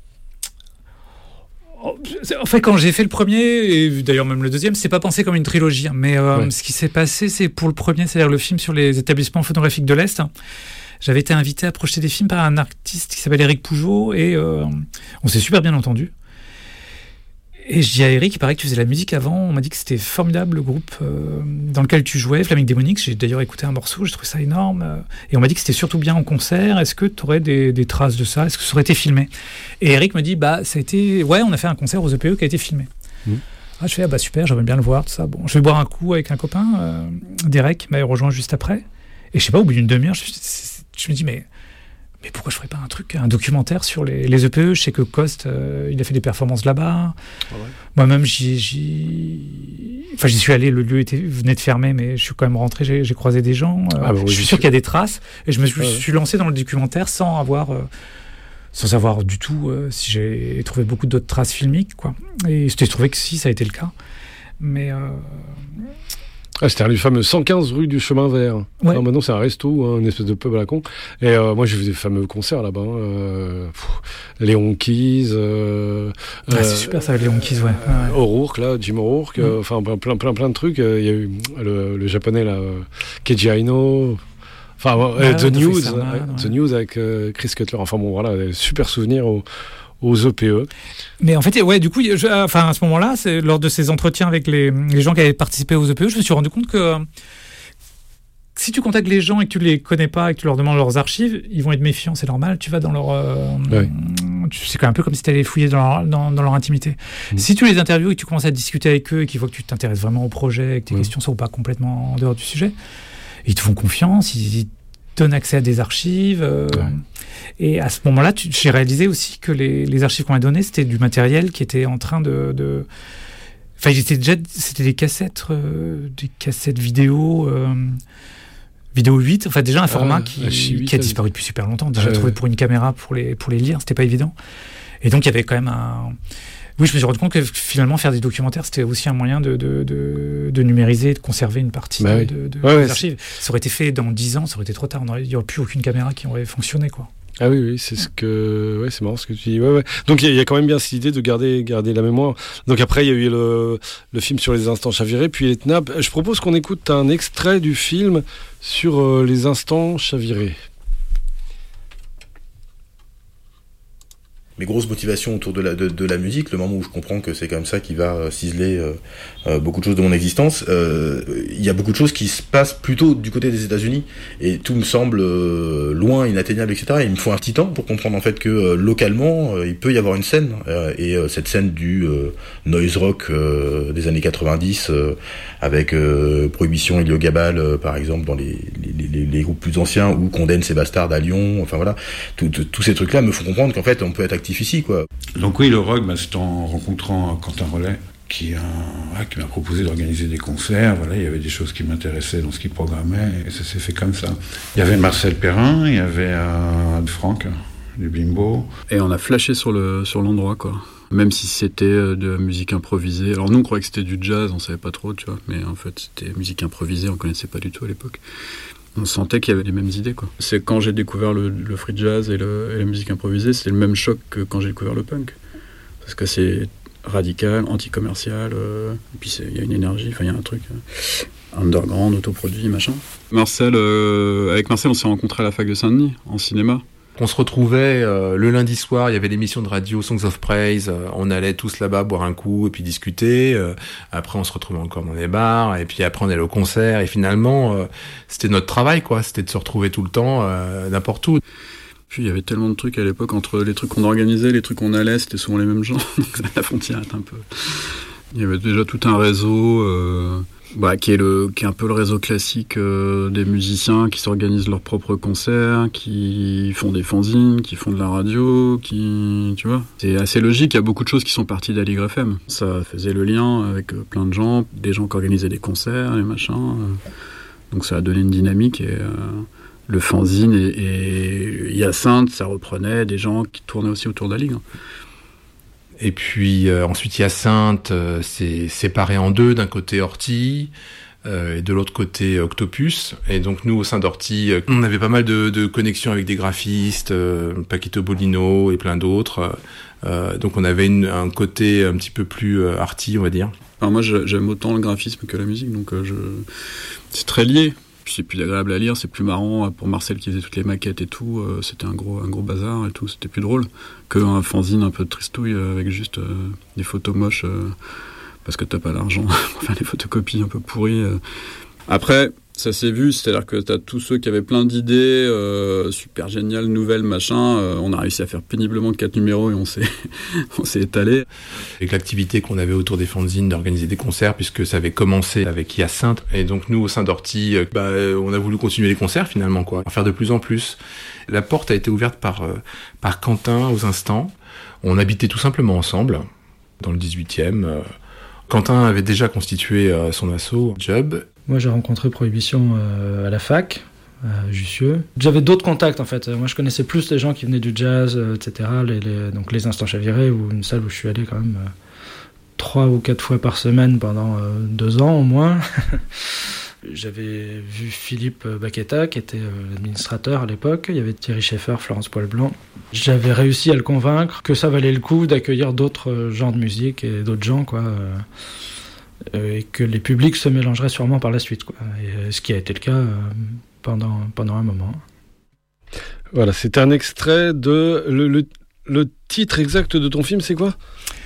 En fait, quand j'ai fait le premier, et d'ailleurs même le deuxième, c'est pas pensé comme une trilogie. Mais euh, ouais. ce qui s'est passé, c'est pour le premier, c'est-à-dire le film sur les établissements phonographiques de l'Est. J'avais été invité à projeter des films par un artiste qui s'appelle Éric Pougeot, et euh, on s'est super bien entendu. Et je dis à Eric, il paraît que tu faisais la musique avant, on m'a dit que c'était formidable le groupe euh, dans lequel tu jouais, Flaming Démonique, j'ai d'ailleurs écouté un morceau, j'ai trouvé ça énorme, euh, et on m'a dit que c'était surtout bien en concert, est-ce que tu aurais des, des traces de ça, est-ce que ça aurait été filmé? Et Eric me dit, bah ça a été, ouais on a fait un concert aux E P E qui a été filmé. Mmh. Ah, je fais, ah bah super, j'aimerais bien le voir, tout ça. Bon, je vais boire un coup avec un copain, euh, Derek, qui m'avait rejoint juste après, et je sais pas, au bout d'une demi-heure, je, je me dis, mais... Mais pourquoi je ferais pas un truc, un documentaire sur les, les E P E? Je sais que Coste, euh, il a fait des performances là-bas. Ah ouais. Moi-même, j'y, j'y... Enfin, j'y suis allé, le lieu était, venait de fermer, mais je suis quand même rentré, j'ai, j'ai croisé des gens. Euh, ah bah oui, je suis sûr qu'il y a des traces. Et je me suis, ah ouais. suis lancé dans le documentaire sans avoir, euh, sans savoir du tout euh, si j'ai trouvé beaucoup d'autres traces filmiques, quoi. Et je t'ai trouvé que si, ça a été le cas. Mais... Euh... Ah, c'était le fameux cent quinze rue du Chemin Vert. Ouais. Alors maintenant, c'est un resto, hein, une espèce de pub à la con. Et euh, moi, j'ai vu des fameux concerts là-bas. Hein, euh, Léon Keys. Euh, ah, c'est euh, super ça, Léon Keys, ouais. ouais, ouais. O'Rourke, là, Jim O'Rourke. Euh, enfin, plein, plein, plein, plein de trucs. Il euh, y a eu le, le japonais, là, Keiji Aino. Enfin, ouais, euh, The News. Sarman, ouais. The News avec euh, Chris Cutler. Enfin, bon, voilà, super souvenirs au. aux E P E. Mais en fait, ouais, du coup, je, enfin, à ce moment-là, c'est, lors de ces entretiens avec les, les gens qui avaient participé aux E P E, je me suis rendu compte que si tu contactes les gens et que tu les connais pas et que tu leur demandes leurs archives, ils vont être méfiants, c'est normal, tu vas dans leur... Euh, ouais. C'est quand même un peu comme si tu allais fouiller dans leur, dans, dans leur intimité. Mmh. Si tu les interviews et que tu commences à discuter avec eux et qu'ils voient que tu t'intéresses vraiment au projet et que tes mmh. questions ne sont pas complètement en dehors du sujet, ils te font confiance, ils, ils donnent accès à des archives. Euh, ouais. Et à ce moment-là, tu, j'ai réalisé aussi que les, les archives qu'on m'a données, c'était du matériel qui était en train de... de... Enfin, c'était déjà, c'était des cassettes, euh, des cassettes vidéo, euh, vidéo huit, enfin déjà un format ah, qui, huit, qui a disparu depuis super longtemps. Déjà euh... trouvé pour une caméra pour les, pour les lire, c'était pas évident. Et donc il y avait quand même un... Oui, je me suis rendu compte que finalement faire des documentaires, c'était aussi un moyen de, de, de, de numériser, de conserver une partie bah de, oui. de, de, ouais, des ouais, archives. C'est... Ça aurait été fait dans dix ans, ça aurait été trop tard. Il n'y aurait plus aucune caméra qui aurait fonctionné, quoi. Ah oui, oui, c'est ce que, ouais, c'est marrant ce que tu dis. Ouais, ouais. Donc il y, y a quand même bien cette idée de garder, garder la mémoire. Donc après il y a eu le, le film sur les instants chavirés, puis les T N A P. Je propose qu'on écoute un extrait du film sur euh, les instants chavirés. Mes grosses motivations autour de la, de, de la musique, le moment où je comprends que c'est comme ça qui va euh, ciseler euh, euh, beaucoup de choses de mon existence, il euh, y a beaucoup de choses qui se passent plutôt du côté des États-Unis et tout me semble euh, loin, inatteignable, et cetera. Et il me faut un petit temps pour comprendre en fait que euh, localement, euh, il peut y avoir une scène euh, et euh, cette scène du euh, noise rock euh, des années quatre-vingt-dix euh, avec euh, Prohibition, Elio Gabal euh, par exemple dans les, les, les, les groupes plus anciens ou Condenne ses bastards à Lyon, enfin voilà, tous ces trucs-là me font comprendre qu'en fait on peut être actif ici, quoi. Donc oui, le rock, bah, c'est en rencontrant Quentin Rollet qui, a, ah, qui m'a proposé d'organiser des concerts. Voilà, il y avait des choses qui m'intéressaient dans ce qu'il programmait et ça s'est fait comme ça. Il y avait Marcel Perrin, il y avait euh, Franck du Bimbo. Et on a flashé sur, le, sur l'endroit, quoi. Même si c'était de la musique improvisée. Alors nous, on croyait que c'était du jazz, on savait pas trop, tu vois. Mais en fait, c'était musique improvisée, on connaissait pas du tout à l'époque. On sentait qu'il y avait les mêmes idées, quoi. C'est quand j'ai découvert le, le free jazz et, le, et la musique improvisée, c'était le même choc que quand j'ai découvert le punk. Parce que c'est radical, anti-commercial, euh, et puis il y a une énergie, enfin il y a un truc euh, underground, autoproduit, machin. Marcel, euh, avec Marcel, on s'est rencontrés à la fac de Saint-Denis, en cinéma. On se retrouvait euh, le lundi soir, il y avait l'émission de radio Songs of Praise, euh, on allait tous là-bas boire un coup et puis discuter, euh, après on se retrouvait encore dans les bars, et puis après on allait au concert, et finalement euh, c'était notre travail, quoi, c'était de se retrouver tout le temps, euh, n'importe où. Puis il y avait tellement de trucs à l'époque, entre les trucs qu'on organisait, les trucs qu'on allait, c'était souvent les mêmes gens, donc la frontière est un peu... Il y avait déjà tout un réseau... Euh... Bah, qui est le qui est un peu le réseau classique euh, des musiciens qui s'organisent leurs propres concerts, qui font des fanzines, qui font de la radio, qui tu vois, c'est assez logique. Il y a beaucoup de choses qui sont parties d'Aligre F M. Ça faisait le lien avec euh, plein de gens, des gens qui organisaient des concerts, et machin. Euh, donc ça a donné une dynamique et euh, le fanzine et, et Hyacinthe, ça reprenait des gens qui tournaient aussi autour d'Aligre. Et puis euh, ensuite Hyacinthe, euh, c'est séparé en deux, d'un côté Horty euh, et de l'autre côté Octopus. Et donc nous au sein d'Horty, euh, on avait pas mal de, de connexions avec des graphistes, euh, Paquito Bolino et plein d'autres. Euh, donc on avait une, un côté un petit peu plus euh, arty, on va dire. Alors moi j'aime autant le graphisme que la musique, donc euh, je... c'est très lié. Puis c'est plus agréable à lire, c'est plus marrant pour Marcel qui faisait toutes les maquettes et tout, euh, c'était un gros, un gros bazar et tout, c'était plus drôle qu'un fanzine un peu de tristouille euh, avec juste euh, des photos moches euh, parce que t'as pas l'argent pour faire des photocopies un peu pourries. Euh. Après, ça s'est vu, c'est-à-dire que t'as tous ceux qui avaient plein d'idées, euh, super géniales, nouvelles, machin, euh, on a réussi à faire péniblement quatre numéros et on s'est, on s'est étalé. Avec l'activité qu'on avait autour des fanzines d'organiser des concerts, puisque ça avait commencé avec Hyacinthe, et donc nous au sein d'Horty, euh, bah, on a voulu continuer les concerts finalement, quoi, en faire de plus en plus. La porte a été ouverte par, euh, par Quentin aux instants, on habitait tout simplement ensemble, dans le dix-huitième. Euh, Quentin avait déjà constitué euh, son asso, Job. Moi, j'ai rencontré Prohibition euh, à la fac, à Jussieu. J'avais d'autres contacts, en fait. Moi, je connaissais plus les gens qui venaient du jazz, euh, et cetera. Les, les, donc, les Instants Chavirés, ou une salle où je suis allé quand même euh, trois ou quatre fois par semaine pendant euh, deux ans au moins. J'avais vu Philippe Baqueta, qui était euh, l'administrateur à l'époque. Il y avait Thierry Schaeffer, Florence Poil-Blanc. J'avais réussi à le convaincre que ça valait le coup d'accueillir d'autres euh, genres de musique et d'autres gens, quoi. Euh, et que les publics se mélangeraient sûrement par la suite, quoi. Et ce qui a été le cas euh, pendant, pendant un moment. Voilà, c'est un extrait de... Le, le, le titre exact de ton film, c'est quoi ?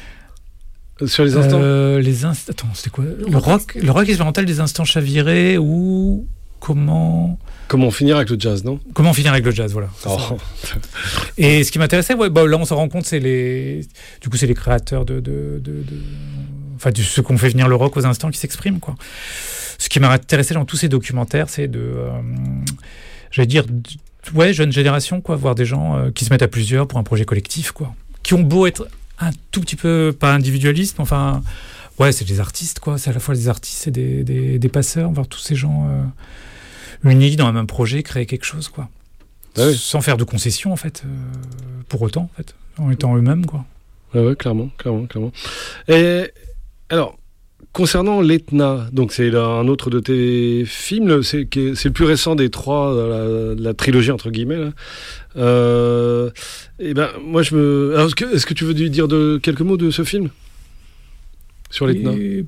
Sur les instants euh, les inst... Attends, c'était quoi ? Le rock, le rock expérimental des instants chavirés ou... Comment... Comment finir avec le jazz, non ? Comment finir avec le jazz, voilà. Oh. Et ce qui m'intéressait, ouais, bah, là on se rend compte, c'est les... Du coup, c'est les créateurs de... de, de, de... Enfin, ceux qu'on fait venir le rock aux instants qui s'expriment, quoi. Ce qui m'a intéressé dans tous ces documentaires, c'est de, euh, j'allais dire, ouais, jeune génération, quoi, voir des gens euh, qui se mettent à plusieurs pour un projet collectif, quoi, qui ont beau être un tout petit peu, pas individualiste, mais enfin, ouais, c'est des artistes, quoi. C'est à la fois des artistes et des, des, des passeurs, voir tous ces gens euh, unis dans un même projet, créer quelque chose, quoi. Ah oui. Sans faire de concessions, en fait, euh, pour autant, en fait, en étant eux-mêmes, quoi. Ouais, ouais, clairement, clairement, clairement. Et... Alors, concernant l'Etna, donc c'est là un autre de tes films, c'est, qui est- c'est le plus récent des trois, de la, de la trilogie entre guillemets. Là. Euh, et ben, moi je me. Alors, est-ce que, est-ce que tu veux dire de, quelques mots de ce film sur l'Etna? Et-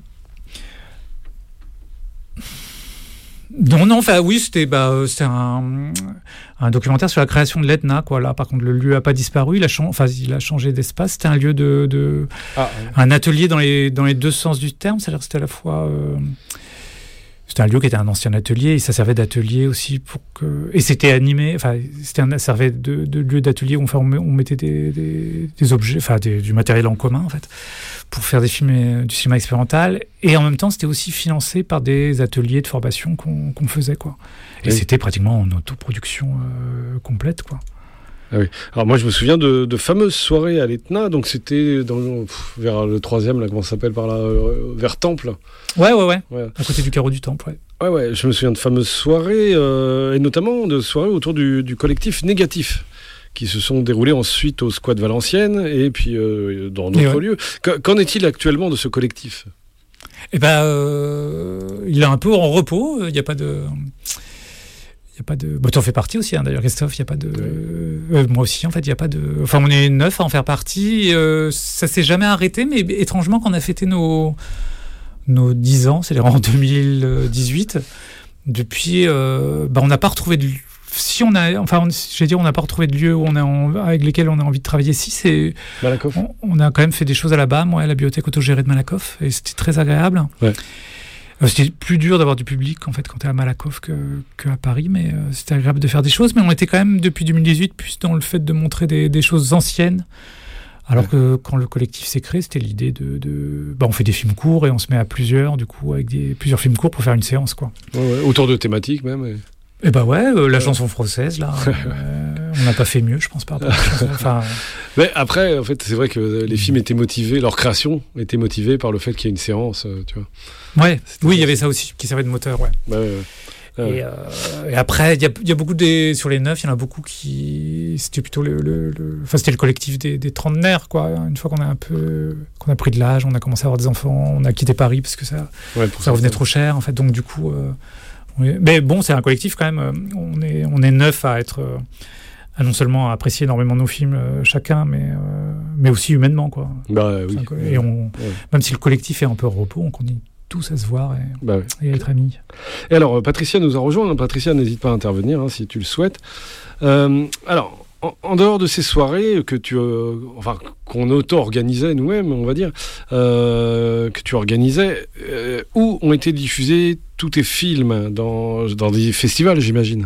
Non, non, enfin oui, c'était bah, euh, c'était un, un documentaire sur la création de l'Etna, quoi. Là, par contre, le lieu a pas disparu, il a, chan- enfin, il a changé d'espace. C'était un lieu de, de Ah, un atelier dans les dans les deux sens du terme, c'est-à-dire que c'était à la fois euh, c'était un lieu qui était un ancien atelier et ça servait d'atelier aussi pour que et c'était animé, enfin c'était un, ça servait de, de lieu d'atelier où on, fait- on met- on mettait des, des, des objets, enfin des- du matériel en commun en fait pour faire des films euh, du cinéma expérimental et en même temps c'était aussi financé par des ateliers de formation qu'on, qu'on faisait quoi et Oui. c'était pratiquement en autoproduction euh, complète quoi. Ah oui. Alors moi je me souviens de, de fameuses soirées à l'Etna, donc c'était dans, pff, vers le troisième, là, comment ça s'appelle par là, euh, vers Temple. Ouais ouais ouais, Ouais. à côté du carreau du Temple ouais. Ouais, ouais, je me souviens de fameuses soirées, euh, et notamment de soirées autour du, du collectif Négatif, qui se sont déroulées ensuite au Squat Valenciennes, et puis euh, dans Et d'autres ouais. lieux. Qu'en qu'en est-il actuellement de ce collectif? Eh ben, euh, il est un peu en repos. Il n'y a pas de, il y a pas de. Bon, tu en fais partie aussi, hein, d'ailleurs, Christophe. Il y a pas de. Euh, moi aussi, en fait, il y a pas de. Enfin, on est neuf à en faire partie. Euh, ça s'est jamais arrêté, mais étrangement, quand on a fêté nos nos dix ans, c'est en deux mille dix-huit. Depuis, euh, bah, on n'a pas retrouvé de. Si on a, enfin, on, je vais dire, on n'a pas retrouvé de lieux où on a en- avec lesquels on a envie de travailler. Si c'est, Malakoff. on, on a quand même fait des choses à la B A M, ouais, à la bibliothèque autogérée de Malakoff, et c'était très agréable. Ouais. Euh, C'était plus dur d'avoir du public en fait quand t'es à Malakoff que, que à Paris, mais euh, c'était agréable de faire des choses. Mais on était quand même depuis deux mille dix-huit plus dans le fait de montrer des, des choses anciennes. Alors que quand le collectif s'est créé, c'était l'idée de, de bah, on fait des films courts et on se met à plusieurs, du coup, avec des, plusieurs films courts pour faire une séance, quoi. Ouais, ouais, autour de thématiques même. Et... Et bah ouais, euh, la chanson française, là, euh, on n'a pas fait mieux, je pense, par rapport à la chanson. Enfin, Mais après, en fait, c'est vrai que les films étaient motivés, leur création était motivée par le fait qu'il y ait une séance, euh, tu vois. ouais, oui, il y avait ça aussi qui servait de moteur, ouais. Ouais, ouais, ouais. Et, euh, et après, il y a, il y a beaucoup des sur les neuf, il y en a beaucoup qui c'était plutôt le, le, le enfin c'était le collectif des, des trentenaires, quoi. Une fois qu'on a un peu qu'on a pris de l'âge, on a commencé à avoir des enfants, on a quitté Paris parce que ça Ouais, pour ça revenait ça. trop cher, en fait. Donc du coup, euh, oui. Mais bon, c'est un collectif quand même. euh, On est on est neuf à être euh, à non seulement apprécier énormément nos films euh, chacun, mais euh, mais aussi humainement, quoi. Bah oui. Enfin, et on, Ouais. même si le collectif est un peu au repos, on continue tous à se voir et, Bah ouais. et à être amis. Et alors, euh, Patricia nous a rejoint. Patricia, n'hésite pas à intervenir hein, si tu le souhaites. Euh, alors, en, en dehors de ces soirées que tu, euh, enfin, qu'on auto-organisait nous-mêmes, on va dire, euh, que tu organisais, euh, où ont été diffusés tous tes films dans, dans des festivals, j'imagine.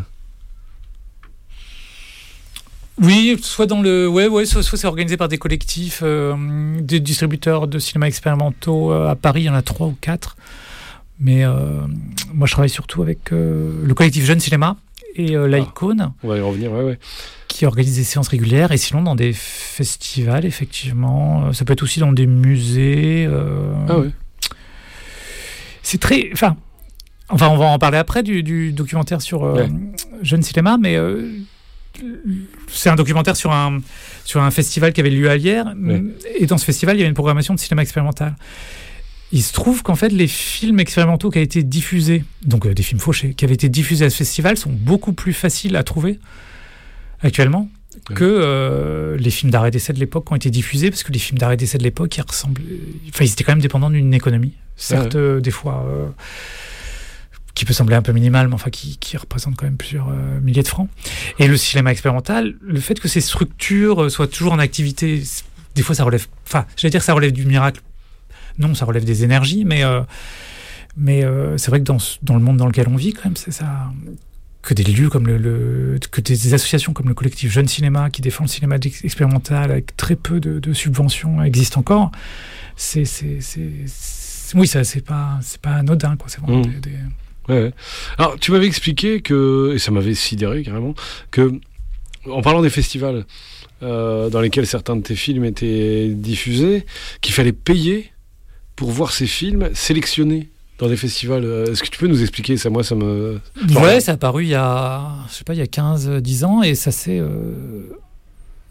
Oui, soit dans le, ouais, ouais, soit, soit c'est organisé par des collectifs, euh, des distributeurs de cinéma expérimentaux euh, à Paris, il y en a trois ou quatre. Mais euh, moi, je travaille surtout avec euh, le collectif Jeune Cinéma et euh, l'Icône, On va y revenir, ouais, ouais. qui organise des séances régulières. Et sinon, dans des festivals, effectivement, euh, ça peut être aussi dans des musées. euh, Ah ouais. C'est très, enfin, enfin, on va en parler après du, du documentaire sur euh, Ouais. Jeune Cinéma, mais euh, c'est un documentaire sur un, sur un festival qui avait lieu à Lierre. Ouais. Et dans ce festival, il y avait une programmation de cinéma expérimental. Il se trouve qu'en fait, les films expérimentaux qui avaient été diffusés, donc euh, des films fauchés, qui avaient été diffusés à ce festival, sont beaucoup plus faciles à trouver actuellement Ouais. que euh, les films d'arrêt d'essai de l'époque qui ont été diffusés, parce que les films d'arrêt d'essai de l'époque, ils ressemblaient, enfin, ils étaient quand même dépendants d'une économie, certes, Ouais. euh, des fois, euh, qui peut sembler un peu minimale, mais enfin, qui, qui représente quand même plusieurs euh, milliers de francs. Et le cinéma expérimental, le fait que ces structures euh, soient toujours en activité, c'est- des fois, ça relève, enfin, j'allais dire que ça relève du miracle. Non, ça relève des énergies, mais euh, mais euh, c'est vrai que dans ce- dans le monde dans lequel on vit, quand même, c'est ça. Que des lieux comme le, le que des associations comme le collectif Jeune Cinéma qui défend le cinéma ex- expérimental avec très peu de, de subventions existent encore. C'est c'est c'est c'est- oui, ça c'est pas c'est pas anodin, quoi. C'est vraiment Mmh. des, des- Ouais, ouais. Alors, tu m'avais expliqué que, et ça m'avait sidéré carrément, que, en parlant des festivals euh, dans lesquels certains de tes films étaient diffusés, qu'il fallait payer pour voir ces films sélectionnés dans des festivals. Euh, Est-ce que tu peux nous expliquer ça? Moi, ça me... Ouais, ça a apparu il y a, je sais pas, il y a quinze dix ans, et ça s'est, euh,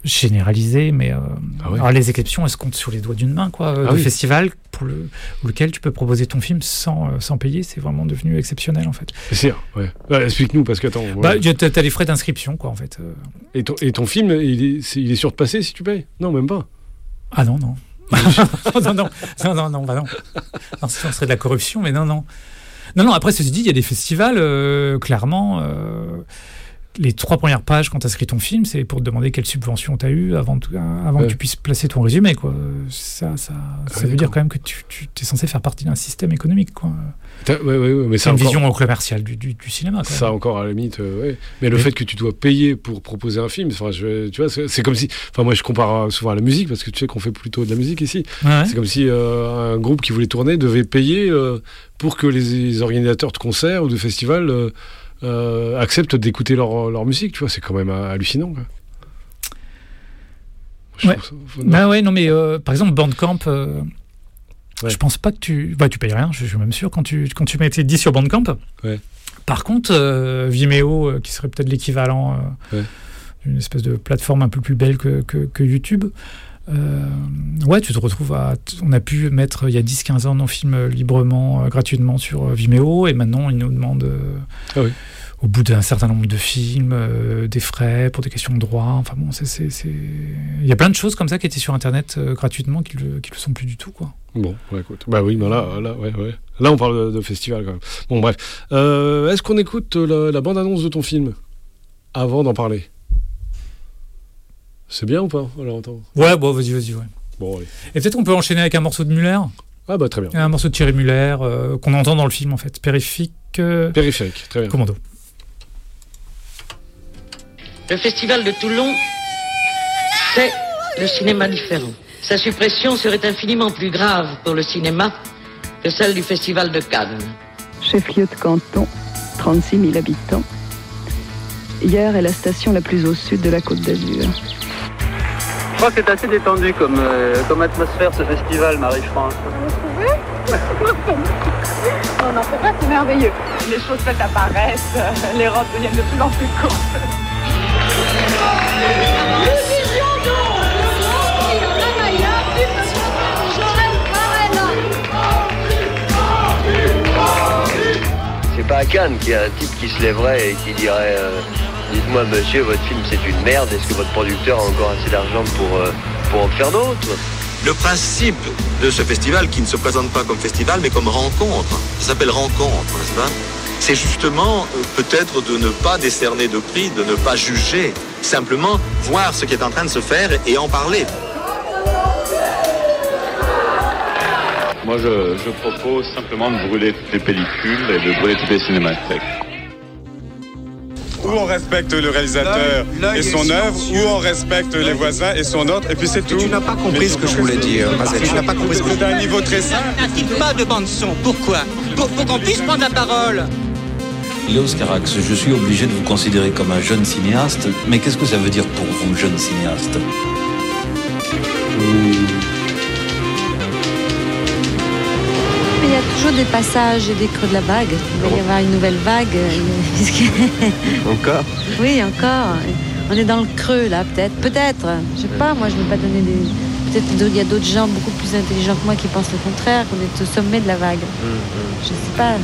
généralisé, mais euh, ah ouais. alors les exceptions, elles se comptent sur les doigts d'une main, quoi. Ah le oui. festival pour le, lequel tu peux proposer ton film sans, euh, sans payer, c'est vraiment devenu exceptionnel, en fait. C'est ouais. ouais. Explique-nous, parce que attends. Bah, ouais. t'as, t'as les frais d'inscription, quoi, en fait. Et ton, et ton film, il est, c'est, il est surpassé si tu payes? Non, même pas. Ah non, non. non, non, non, non, non, non, bah non. non ce serait de la corruption, mais non, non. Non, non, après, ceci dit, il y a des festivals, euh, clairement. Euh, les trois premières pages, quand tu as écrit ton film, c'est pour te demander quelle subvention tu as eu avant, t- avant ouais. que tu puisses placer ton résumé, quoi. Ça, ça, ah, ça veut dire quand même que tu, tu es censé faire partie d'un système économique, quoi. Ouais, ouais, ouais, mais c'est une encore... vision commerciale du, du, du cinéma, quoi. Ça, encore, à la limite, euh, ouais. Mais le mais... fait que tu dois payer pour proposer un film, enfin, je, tu vois, c'est, c'est comme si... Enfin, moi, je compare souvent à la musique, parce que tu sais qu'on fait plutôt de la musique ici. Ouais. C'est comme si euh, un groupe qui voulait tourner devait payer euh, pour que les, les organisateurs de concerts ou de festivals... Euh, Euh, acceptent d'écouter leur, leur musique, tu vois, c'est quand même hallucinant, quoi. Ouais. Ça, bah ouais, non mais euh, par exemple Bandcamp, euh, ouais. je pense pas que tu, bah tu payes rien, je suis même sûr quand tu quand tu mets tes dix sur Bandcamp. Ouais. Par contre, euh, Vimeo, euh, qui serait peut-être l'équivalent euh, ouais. d'une espèce de plateforme un peu plus belle que, que, que YouTube. Euh, ouais, tu te retrouves à. On a pu mettre il y a dix quinze ans nos films librement, euh, gratuitement sur euh, Vimeo, et maintenant ils nous demandent, euh, ah oui. au bout d'un certain nombre de films, euh, des frais pour des questions de droit. Enfin bon, c'est, c'est, c'est... il y a plein de choses comme ça qui étaient sur Internet euh, gratuitement qui le, qui le sont plus du tout, quoi. Bon, ouais, écoute. Bah oui, mais là, là, ouais, ouais. Là on parle de, de festival quand même. Bon, bref. Euh, est-ce qu'on écoute la, la bande-annonce de ton film avant d'en parler? C'est bien ou pas? Alors, attends. Ouais, bon, vas-y, vas-y, ouais. Bon, allez. Et peut-être qu'on peut enchaîner avec un morceau de Muller. Ah bah très bien. Un morceau de Thierry Muller euh, qu'on entend dans le film, en fait. Périphérique. Euh... Périphérique, très bien. Commando. Le festival de Toulon, c'est le cinéma différent. Sa suppression serait infiniment plus grave pour le cinéma que celle du festival de Cannes. Chef-lieu de canton, trente-six mille habitants. Hier est la station la plus au sud de la Côte d'Azur. Je crois que c'est assez détendu comme, euh, comme atmosphère ce festival, Marie-France. Vous trouvez? On n'en fait pas, c'est merveilleux. Les chaussettes apparaissent, les robes deviennent de plus en plus courtes. C'est pas à Cannes qu'il y a un type qui se lèverait et qui dirait euh, dites-moi monsieur, votre film c'est une merde, est-ce que votre producteur a encore assez d'argent pour, euh, pour en faire d'autres? Le principe de ce festival, qui ne se présente pas comme festival mais comme rencontre, ça s'appelle rencontre, n'est-ce pas? C'est justement euh, peut-être de ne pas décerner de prix, de ne pas juger, simplement voir ce qui est en train de se faire et en parler. Moi, je, je propose simplement de brûler toutes les pellicules et de brûler toutes les cinémathèques. Ou on respecte le réalisateur l'œil, l'œil et son œuvre, ou on respecte l'œil. Les voisins et son autre, et puis c'est tout. Tu n'as pas compris ce que je voulais dire, Mazel. Tu n'as pas compris ce que je voulais dire. C'est un niveau très simple. N'intime pas de bande-son. Pourquoi? Pour, pour qu'on puisse prendre la parole. Léos Carax, je suis obligé de vous considérer comme un jeune cinéaste, mais qu'est-ce que ça veut dire pour vous, jeune cinéaste? Il y a toujours des passages et des creux de la vague. Il va y avoir une nouvelle vague. Encore? Oui, encore. On est dans le creux, là, peut-être. Peut-être. Je sais pas, moi, je ne veux pas donner des... Peut-être qu'il y a d'autres gens beaucoup plus intelligents que moi qui pensent le contraire, qu'on est au sommet de la vague. Mmh. Je sais pas.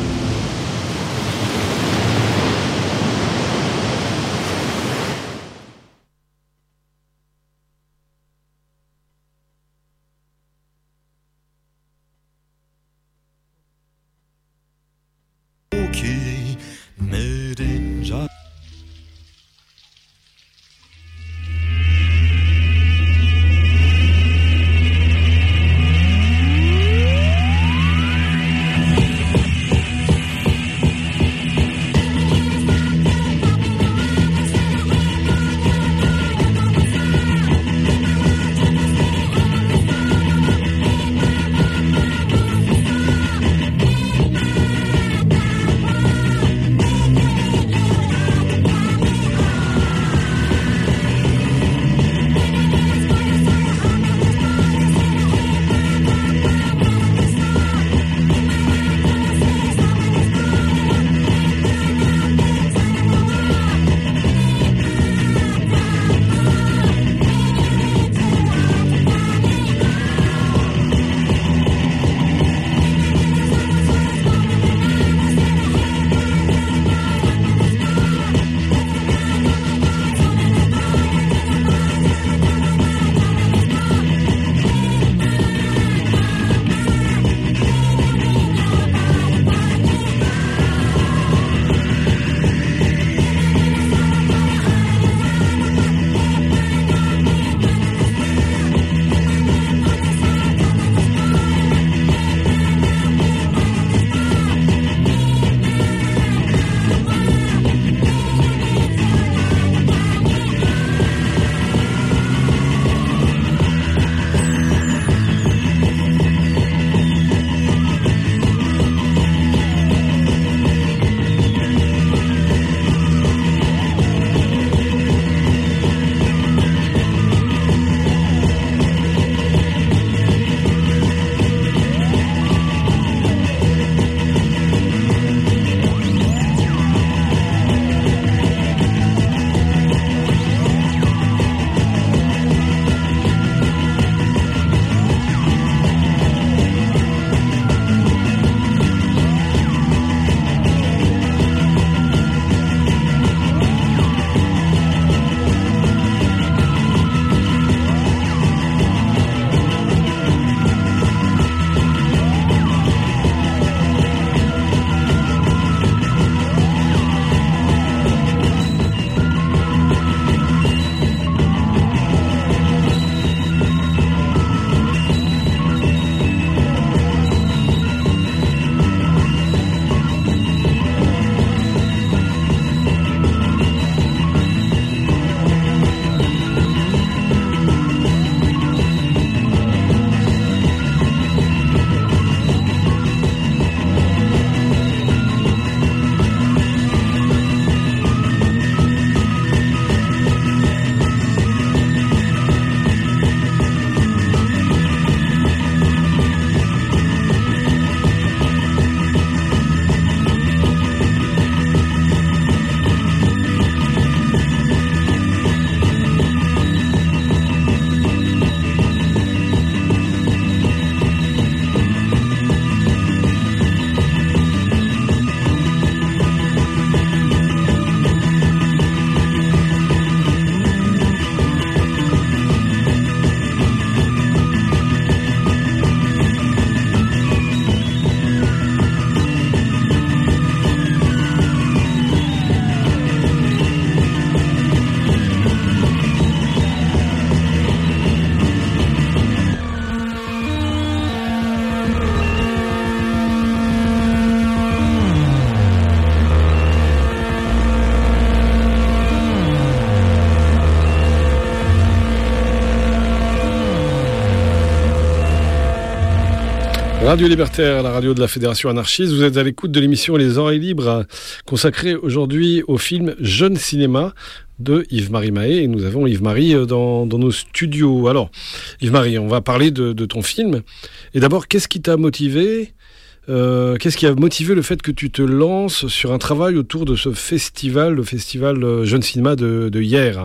Radio Libertaire, la radio de la Fédération anarchiste. Vous êtes à l'écoute de l'émission Les Oreilles Libres, consacrée aujourd'hui au film Jeune Cinéma de Yves-Marie Mahé. Et nous avons Yves-Marie dans, dans nos studios. Alors, Yves-Marie, on va parler de, de ton film. Et d'abord, qu'est-ce qui t'a motivé euh, Qu'est-ce qui a motivé le fait que tu te lances sur un travail autour de ce festival, le festival Jeune Cinéma de, de hier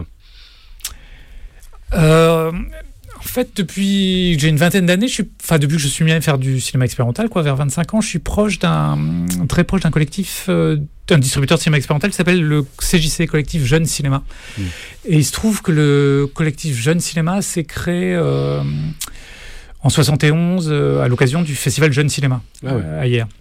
euh... En fait, depuis que j'ai une vingtaine d'années, je suis, enfin depuis que je suis mis à faire du cinéma expérimental, quoi, vers vingt-cinq ans, je suis proche d'un, très proche d'un collectif, euh, d'un distributeur de cinéma expérimental qui s'appelle le C J C, Collectif Jeune Cinéma. Mmh. Et il se trouve que le collectif Jeune Cinéma s'est créé euh, en soixante et onze euh, à l'occasion du festival Jeune Cinéma, ah ouais. euh, à Hyères.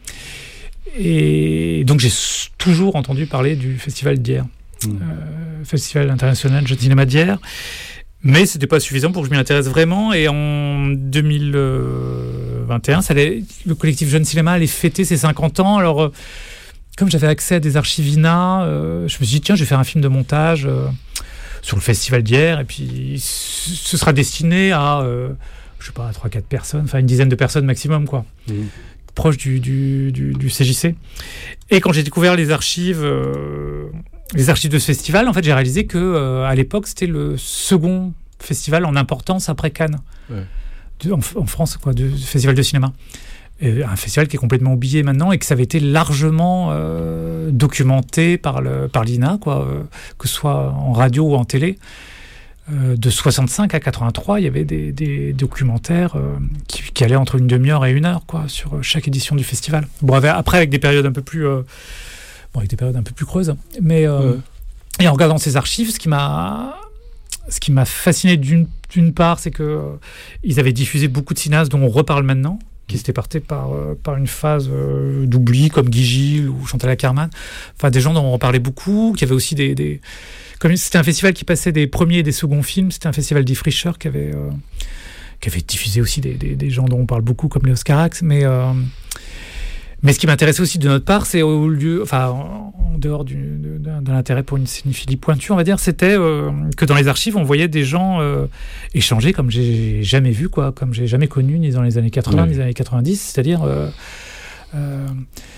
Et donc j'ai toujours entendu parler du festival d'Hyères, mmh. euh, Festival international Jeune Cinéma d'Hyères. Mais c'était pas suffisant pour que je m'y intéresse vraiment. Et en deux mille vingt et un, ça allait, le collectif Jeune Cinéma allait fêter ses cinquante ans. Alors, euh, comme j'avais accès à des archives I N A, euh, je me suis dit, tiens, je vais faire un film de montage euh, sur le festival d'Hyères. Et puis, ce sera destiné à, euh, je sais pas, à trois quatre personnes, enfin une dizaine de personnes maximum, quoi. Mmh. Proche du, du, du, du C J C. Et quand j'ai découvert les archives... Euh, les archives de ce festival, en fait, j'ai réalisé que euh, à l'époque, c'était le second festival en importance après Cannes, ouais. de, en, en France, quoi, de, de festival de cinéma. Et un festival qui est complètement oublié maintenant et que ça avait été largement euh, documenté par le par l'I N A, quoi, euh, que ce soit en radio ou en télé. Euh, de soixante-cinq à quatre-vingt-trois, il y avait des, des documentaires euh, qui, qui allaient entre une demi-heure et une heure, quoi, sur chaque édition du festival. Bon, après, avec des périodes un peu plus euh, Bon, avec des périodes un peu plus creuses, mais euh, ouais. Et en regardant ces archives, ce qui m'a, ce qui m'a fasciné d'une, d'une part, c'est que euh, ils avaient diffusé beaucoup de cinéastes dont on reparle maintenant, qui étaient partis par euh, par une phase euh, d'oubli comme Guy Gilles ou Chantal Akerman, enfin des gens dont on reparlait beaucoup, qui avaient aussi des, des comme c'était un festival qui passait des premiers et des seconds films, c'était un festival d'Ifricher qui avait euh, qui avait diffusé aussi des, des des gens dont on parle beaucoup comme Léos Carax, mais euh, Mais ce qui m'intéressait aussi de notre part, c'est au lieu, enfin, en, en dehors du, de, d'un, d'un intérêt pour une cinéphilie pointue, on va dire, c'était euh, que dans les archives, on voyait des gens euh, échanger comme j'ai jamais vu, quoi, comme j'ai jamais connu, ni dans les années quatre-vingts, oui. ni dans les années quatre-vingt-dix, c'est-à-dire, euh, euh,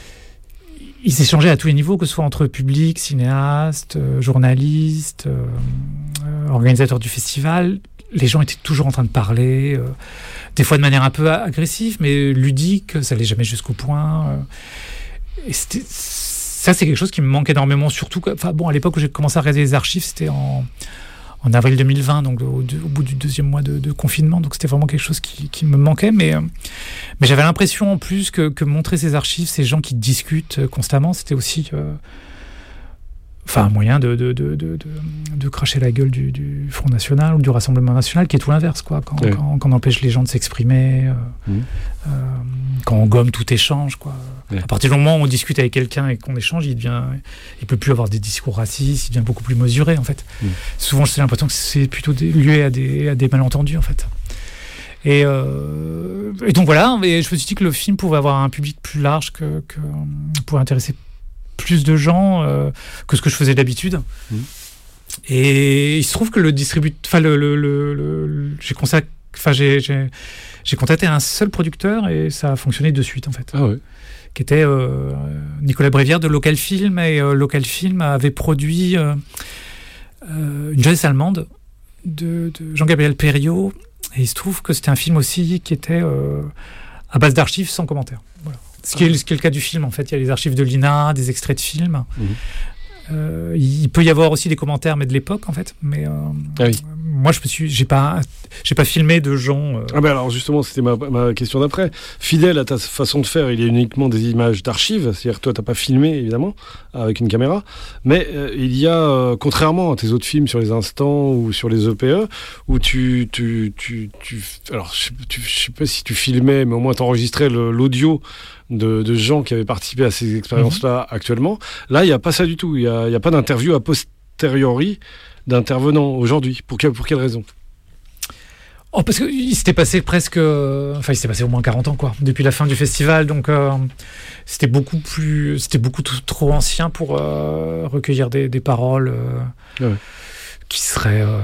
ils échangeaient à tous les niveaux, que ce soit entre public, cinéastes, euh, journalistes, euh, euh, organisateurs du festival. Les gens étaient toujours en train de parler, euh, des fois de manière un peu agressive, mais ludique, ça n'allait jamais jusqu'au point. Euh, et c'était, ça, c'est quelque chose qui me manque énormément, surtout que, enfin, bon, à l'époque où j'ai commencé à regarder les archives, c'était en, en avril deux mille vingt, donc au, au bout du deuxième mois de, de confinement, donc c'était vraiment quelque chose qui, qui me manquait, mais, euh, mais j'avais l'impression en plus que, que montrer ces archives, ces gens qui discutent constamment, c'était aussi... Euh, Enfin, un moyen de, de, de, de, de, de cracher la gueule du, du Front National ou du Rassemblement National, qui est tout l'inverse, quoi. Quand, ouais. quand, quand on empêche les gens de s'exprimer, euh, mmh. euh, quand on gomme tout échange, quoi. Ouais. À partir du moment où on discute avec quelqu'un et qu'on échange, il devient, il peut plus avoir des discours racistes, il devient beaucoup plus mesuré, en fait. Mmh. Souvent, j'ai l'impression que c'est plutôt des, lié à des, à des malentendus, en fait. Et, euh, et donc voilà, et je me suis dit que le film pouvait avoir un public plus large, que, que pouvait intéresser plus de gens euh, que ce que je faisais d'habitude. Mmh. Et il se trouve que le distributeur, enfin le, le, le, le j'ai, consacré, enfin j'ai, j'ai, j'ai contacté un seul producteur et ça a fonctionné de suite en fait. Ah ouais. Qui était euh, Nicolas Brévière de Local Film, et euh, Local Film avait produit euh, euh, une jeunesse allemande de, de Jean-Gabriel Perriot, et il se trouve que c'était un film aussi qui était euh, à base d'archives sans commentaire. Voilà. Ce qui, est, ce qui est le cas du film, en fait. Il y a les archives de l'I N A, des extraits de films. Mmh. Euh, il peut y avoir aussi des commentaires, mais de l'époque, en fait. Mais euh, ah oui. moi, je me suis, j'ai pas, j'ai pas filmé de gens. Euh... Ah ben alors justement, c'était ma, ma question d'après. Fidèle à ta façon de faire, il y a uniquement des images d'archives. C'est-à-dire, toi, t'as pas filmé évidemment avec une caméra, mais euh, il y a, euh, contrairement à tes autres films sur les instants ou sur les E P E, où tu, tu, tu, tu alors je, tu, je sais pas si tu filmais, mais au moins t'enregistrais le, l'audio. De, de gens qui avaient participé à ces expériences-là mmh. actuellement. Là, il n'y a pas ça du tout. Il n'y a, a pas d'interview a posteriori d'intervenants aujourd'hui. Pour, que, pour quelle raison ? Oh, parce qu'il s'était passé presque... Enfin, il s'était passé au moins quarante ans, quoi, depuis la fin du festival. Donc, euh, c'était beaucoup plus... C'était beaucoup t- trop ancien pour euh, recueillir des, des paroles euh, ouais. qui seraient... Euh,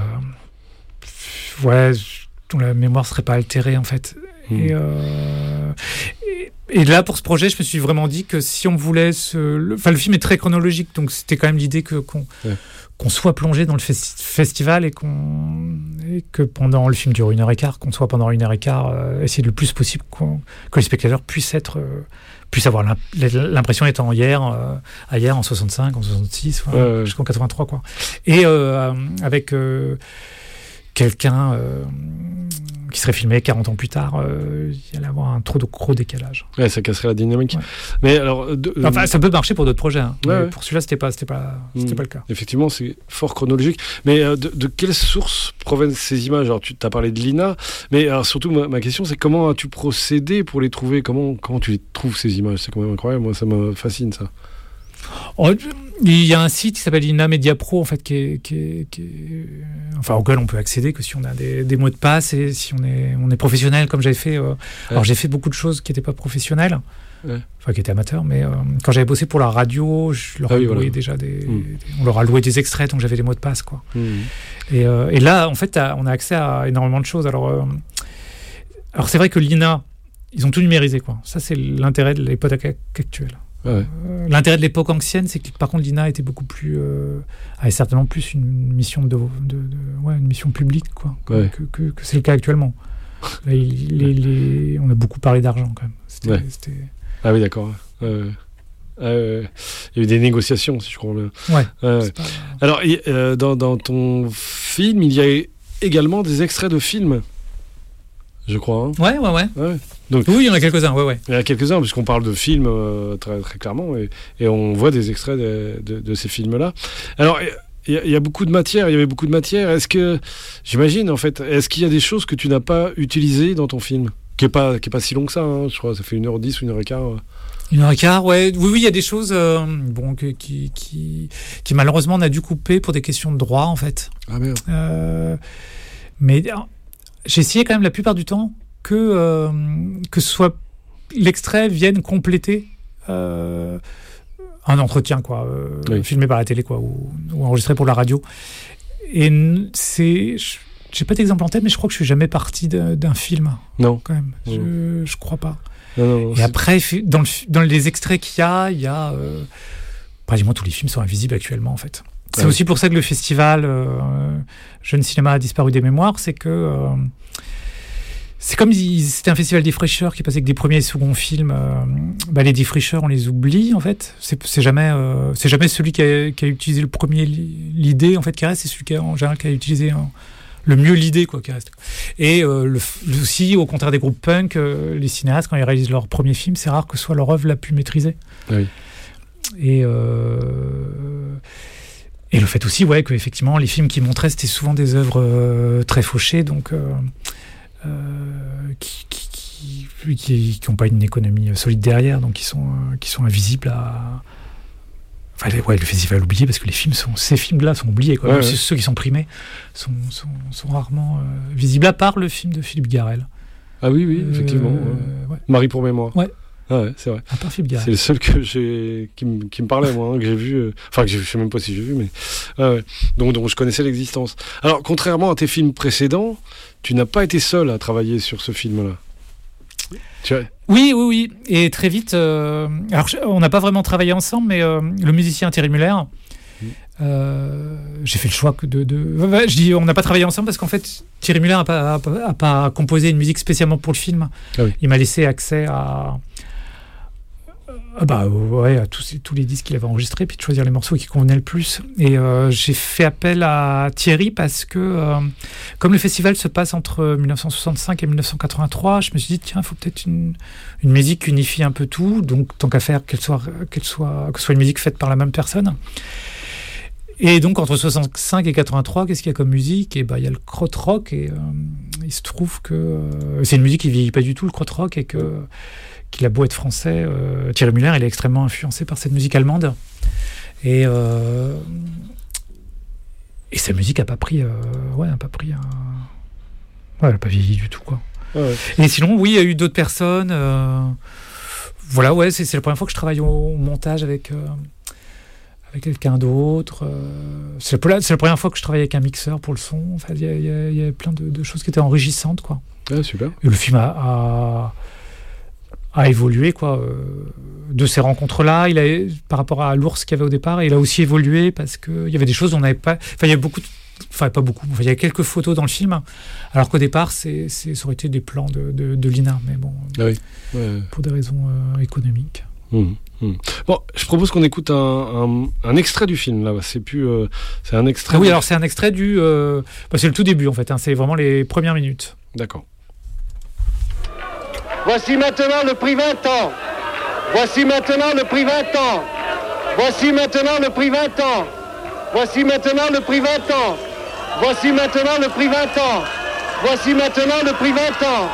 ouais, dont la mémoire ne serait pas altérée, en fait. Mmh. Et... Euh, et là, pour ce projet, je me suis vraiment dit que si on voulait... Se... Le... Enfin, le film est très chronologique, donc c'était quand même l'idée que, qu'on, ouais. qu'on soit plongé dans le fes- festival et, qu'on... et que pendant le film dure une heure et quart, qu'on soit pendant une heure et quart, euh, essayer le plus possible qu'on... que les spectateurs puissent être... Euh, puissent avoir l'impression d'être en hier, euh, à hier, en soixante-cinq, en soixante-six, ouais, ouais, ouais. jusqu'en quatre-vingt-trois, quoi. Et euh, avec euh, quelqu'un euh, qui serait filmé quarante ans plus tard, euh, il allait avoir un trop de gros décalage. Ouais, ça casserait la dynamique. Ouais. Mais alors, de, enfin, euh, ça peut marcher pour d'autres projets. Hein. Ouais, ouais. Pour celui-là, c'était pas, c'était pas, c'était mmh. pas le cas. Effectivement, c'est fort chronologique. Mais euh, de, de quelle source proviennent ces images? Alors, tu as parlé de Lina, mais alors, surtout, ma, ma question, c'est comment as-tu procédé pour les trouver? Comment, comment tu les trouves, ces images? C'est quand même incroyable. Moi, ça me fascine, ça. Oh, il y a un site qui s'appelle Lina Media Pro, en fait, qui est, qui est, qui est, enfin, auquel on peut accéder que si on a des, des mots de passe et si on est, on est professionnel, comme j'avais fait. Euh, ouais. Alors, j'ai fait beaucoup de choses qui n'étaient pas professionnelles, ouais. enfin, qui étaient amateurs, mais euh, quand j'avais bossé pour la radio, je leur ah, oui, loué voilà. déjà des, mmh. des, on leur a loué des extraits, donc j'avais des mots de passe, quoi. Mmh. Et, euh, et là, en fait, on a accès à énormément de choses. Alors, euh, alors c'est vrai que Lina, ils ont tout numérisé, quoi. Ça, c'est l'intérêt de l'époque actuelle. Ouais. Euh, l'intérêt de l'époque ancienne, c'est que par contre Lina était beaucoup plus, euh, avait certainement plus une mission de, de, de ouais, une mission publique, quoi, ouais. que, que, que c'est le cas actuellement. Là, il, les, les, on a beaucoup parlé d'argent quand même. C'était, ouais. c'était... Ah oui, d'accord. Euh, euh, il y a eu des négociations, si je crois bien. Ouais. Euh, pas... Alors, euh, dans, dans ton film, il y a également des extraits de films. Je crois. Hein. Ouais, ouais, ouais. ouais. Donc, oui, il y en a quelques-uns, ouais, ouais. Il y en a quelques-uns, puisqu'on parle de films euh, très, très clairement, et, et on voit des extraits de, de, de ces films-là. Alors, il y, y a beaucoup de matière, il y avait beaucoup de matière. Est-ce que, j'imagine, en fait, est-ce qu'il y a des choses que tu n'as pas utilisées dans ton film, qui n'est pas, qui est pas si long que ça, hein, je crois, ça fait une heure dix ou une heure quinze. Ouais. Une heure et quart, ouais. Oui, oui, il y a des choses euh, bon, que, qui, qui, qui, malheureusement, on a dû couper pour des questions de droit, en fait. Ah merde. Euh, mais... J'ai essayé quand même la plupart du temps que, euh, que ce soit l'extrait vienne compléter euh, un entretien, quoi, euh, oui. filmé par la télé, quoi, ou, ou enregistré pour la radio. Et c'est, j'ai pas d'exemple en tête, mais je crois que je suis jamais parti de, d'un film. Non. Quand même, non. Je, je crois pas. Non, non, non, Et c'est... après, dans, le, dans les extraits qu'il y a, il y a euh, pratiquement tous les films sont invisibles actuellement, en fait. C'est ouais. aussi pour ça que le festival euh, Jeune Cinéma a disparu des mémoires, c'est que euh, c'est comme si c'était un festival défricheurs qui passait avec des premiers et seconds films. Euh, bah les défricheurs, on les oublie en fait. C'est, c'est jamais, euh, c'est jamais celui qui a, qui a utilisé le premier l'idée en fait qui reste, c'est celui qui a, en général qui a utilisé hein, le mieux l'idée quoi qui reste. Et euh, le, aussi au contraire des groupes punk, euh, les cinéastes quand ils réalisent leur premier film, c'est rare que ce soit leur œuvre la plus maîtrisée. Oui. Et euh, Et le fait aussi, ouais, que effectivement, les films qu'ils montraient, c'était souvent des œuvres euh, très fauchées, donc euh, euh, qui qui qui, qui, qui ont pas une économie solide derrière, donc qui sont euh, qui sont invisibles à. Enfin, les, ouais, le festival oublié parce que les films sont, ces films-là sont oubliés, quoi. Ouais, ouais. Ceux qui sont primés sont sont, sont rarement euh, visibles, à part le film de Philippe Garrel. Ah oui, oui, effectivement. Euh, ouais. Marie pour mémoire. Ouais. Ah ouais, c'est vrai. À part Philippe Garrel. C'est le seul que j'ai, qui, m- qui me parlait, moi, hein, que j'ai vu. Euh... Enfin, que j'ai, je sais même pas si j'ai vu, mais. Ah ouais. Donc, donc, je connaissais l'existence. Alors, contrairement à tes films précédents, tu n'as pas été seul à travailler sur ce film-là. Tu vois... Oui, oui, oui. Et très vite. Euh... Alors, on n'a pas vraiment travaillé ensemble, mais euh, le musicien Thierry Muller. Mmh. Euh, j'ai fait le choix que de, de... Je dis on n'a pas travaillé ensemble parce qu'en fait Thierry Muller n'a pas, a, a pas composé une musique spécialement pour le film. Ah oui. Il m'a laissé accès à, à, bah, ouais, à tous, tous les disques qu'il avait enregistrés, puis de choisir les morceaux qui convenaient le plus. Et euh, j'ai fait appel à Thierry parce que euh, comme le festival se passe entre dix-neuf cent soixante-cinq et dix-neuf cent quatre-vingt-trois, je me suis dit tiens, il faut peut-être une, une musique qui unifie un peu tout, donc tant qu'à faire qu'elle soit, qu'elle soit, que ce soit une musique faite par la même personne. Et donc, entre soixante-cinq et quatre-vingt-trois, qu'est-ce qu'il y a comme musique ? Et bah, il y a le krautrock, et euh, il se trouve que euh, c'est une musique qui ne vieillit pas du tout, le krautrock, et que, qu'il a beau être français, euh, Thierry Muller, il est extrêmement influencé par cette musique allemande. Et, euh, et sa musique n'a pas pris, euh, ouais, n'a pas pris un... Ouais, elle n'a pas vieilli du tout, quoi. Ah ouais. Et sinon, oui, il y a eu d'autres personnes. Euh, voilà, ouais, c'est, c'est la première fois que je travaille au, au montage avec... Euh, avec quelqu'un d'autre. Euh, c'est, la, c'est la première fois que je travaille avec un mixeur pour le son. Enfin, il y, y, y a plein de, de choses qui étaient enrichissantes, quoi. Ah, super. Et le film a, a, a évolué, quoi. Euh, de ces rencontres-là, il a, par rapport à l'ours qu'il y avait au départ, il a aussi évolué parce qu'il y avait des choses dont on n'avait pas... Enfin, il y a beaucoup de... Enfin, pas beaucoup. Enfin, il y a quelques photos dans le film, alors qu'au départ, c'est, c'est, ça aurait été des plans de, de, de Lina, mais bon, ah oui. ouais. pour des raisons euh, économiques. Mmh, mmh. Bon, je propose qu'on écoute un, un, un extrait du film, là. C'est plus... Euh, c'est un extrait... Ah oui, de... alors c'est un extrait du... Euh, bah, c'est le tout début, en fait. Hein, c'est vraiment les premières minutes. D'accord. Voici maintenant le prix vingt ans. Voici maintenant le prix vingt ans. Voici maintenant le prix vingt ans. Voici maintenant le prix vingt ans. Voici maintenant le prix vingt ans. Voici maintenant le prix vingt ans.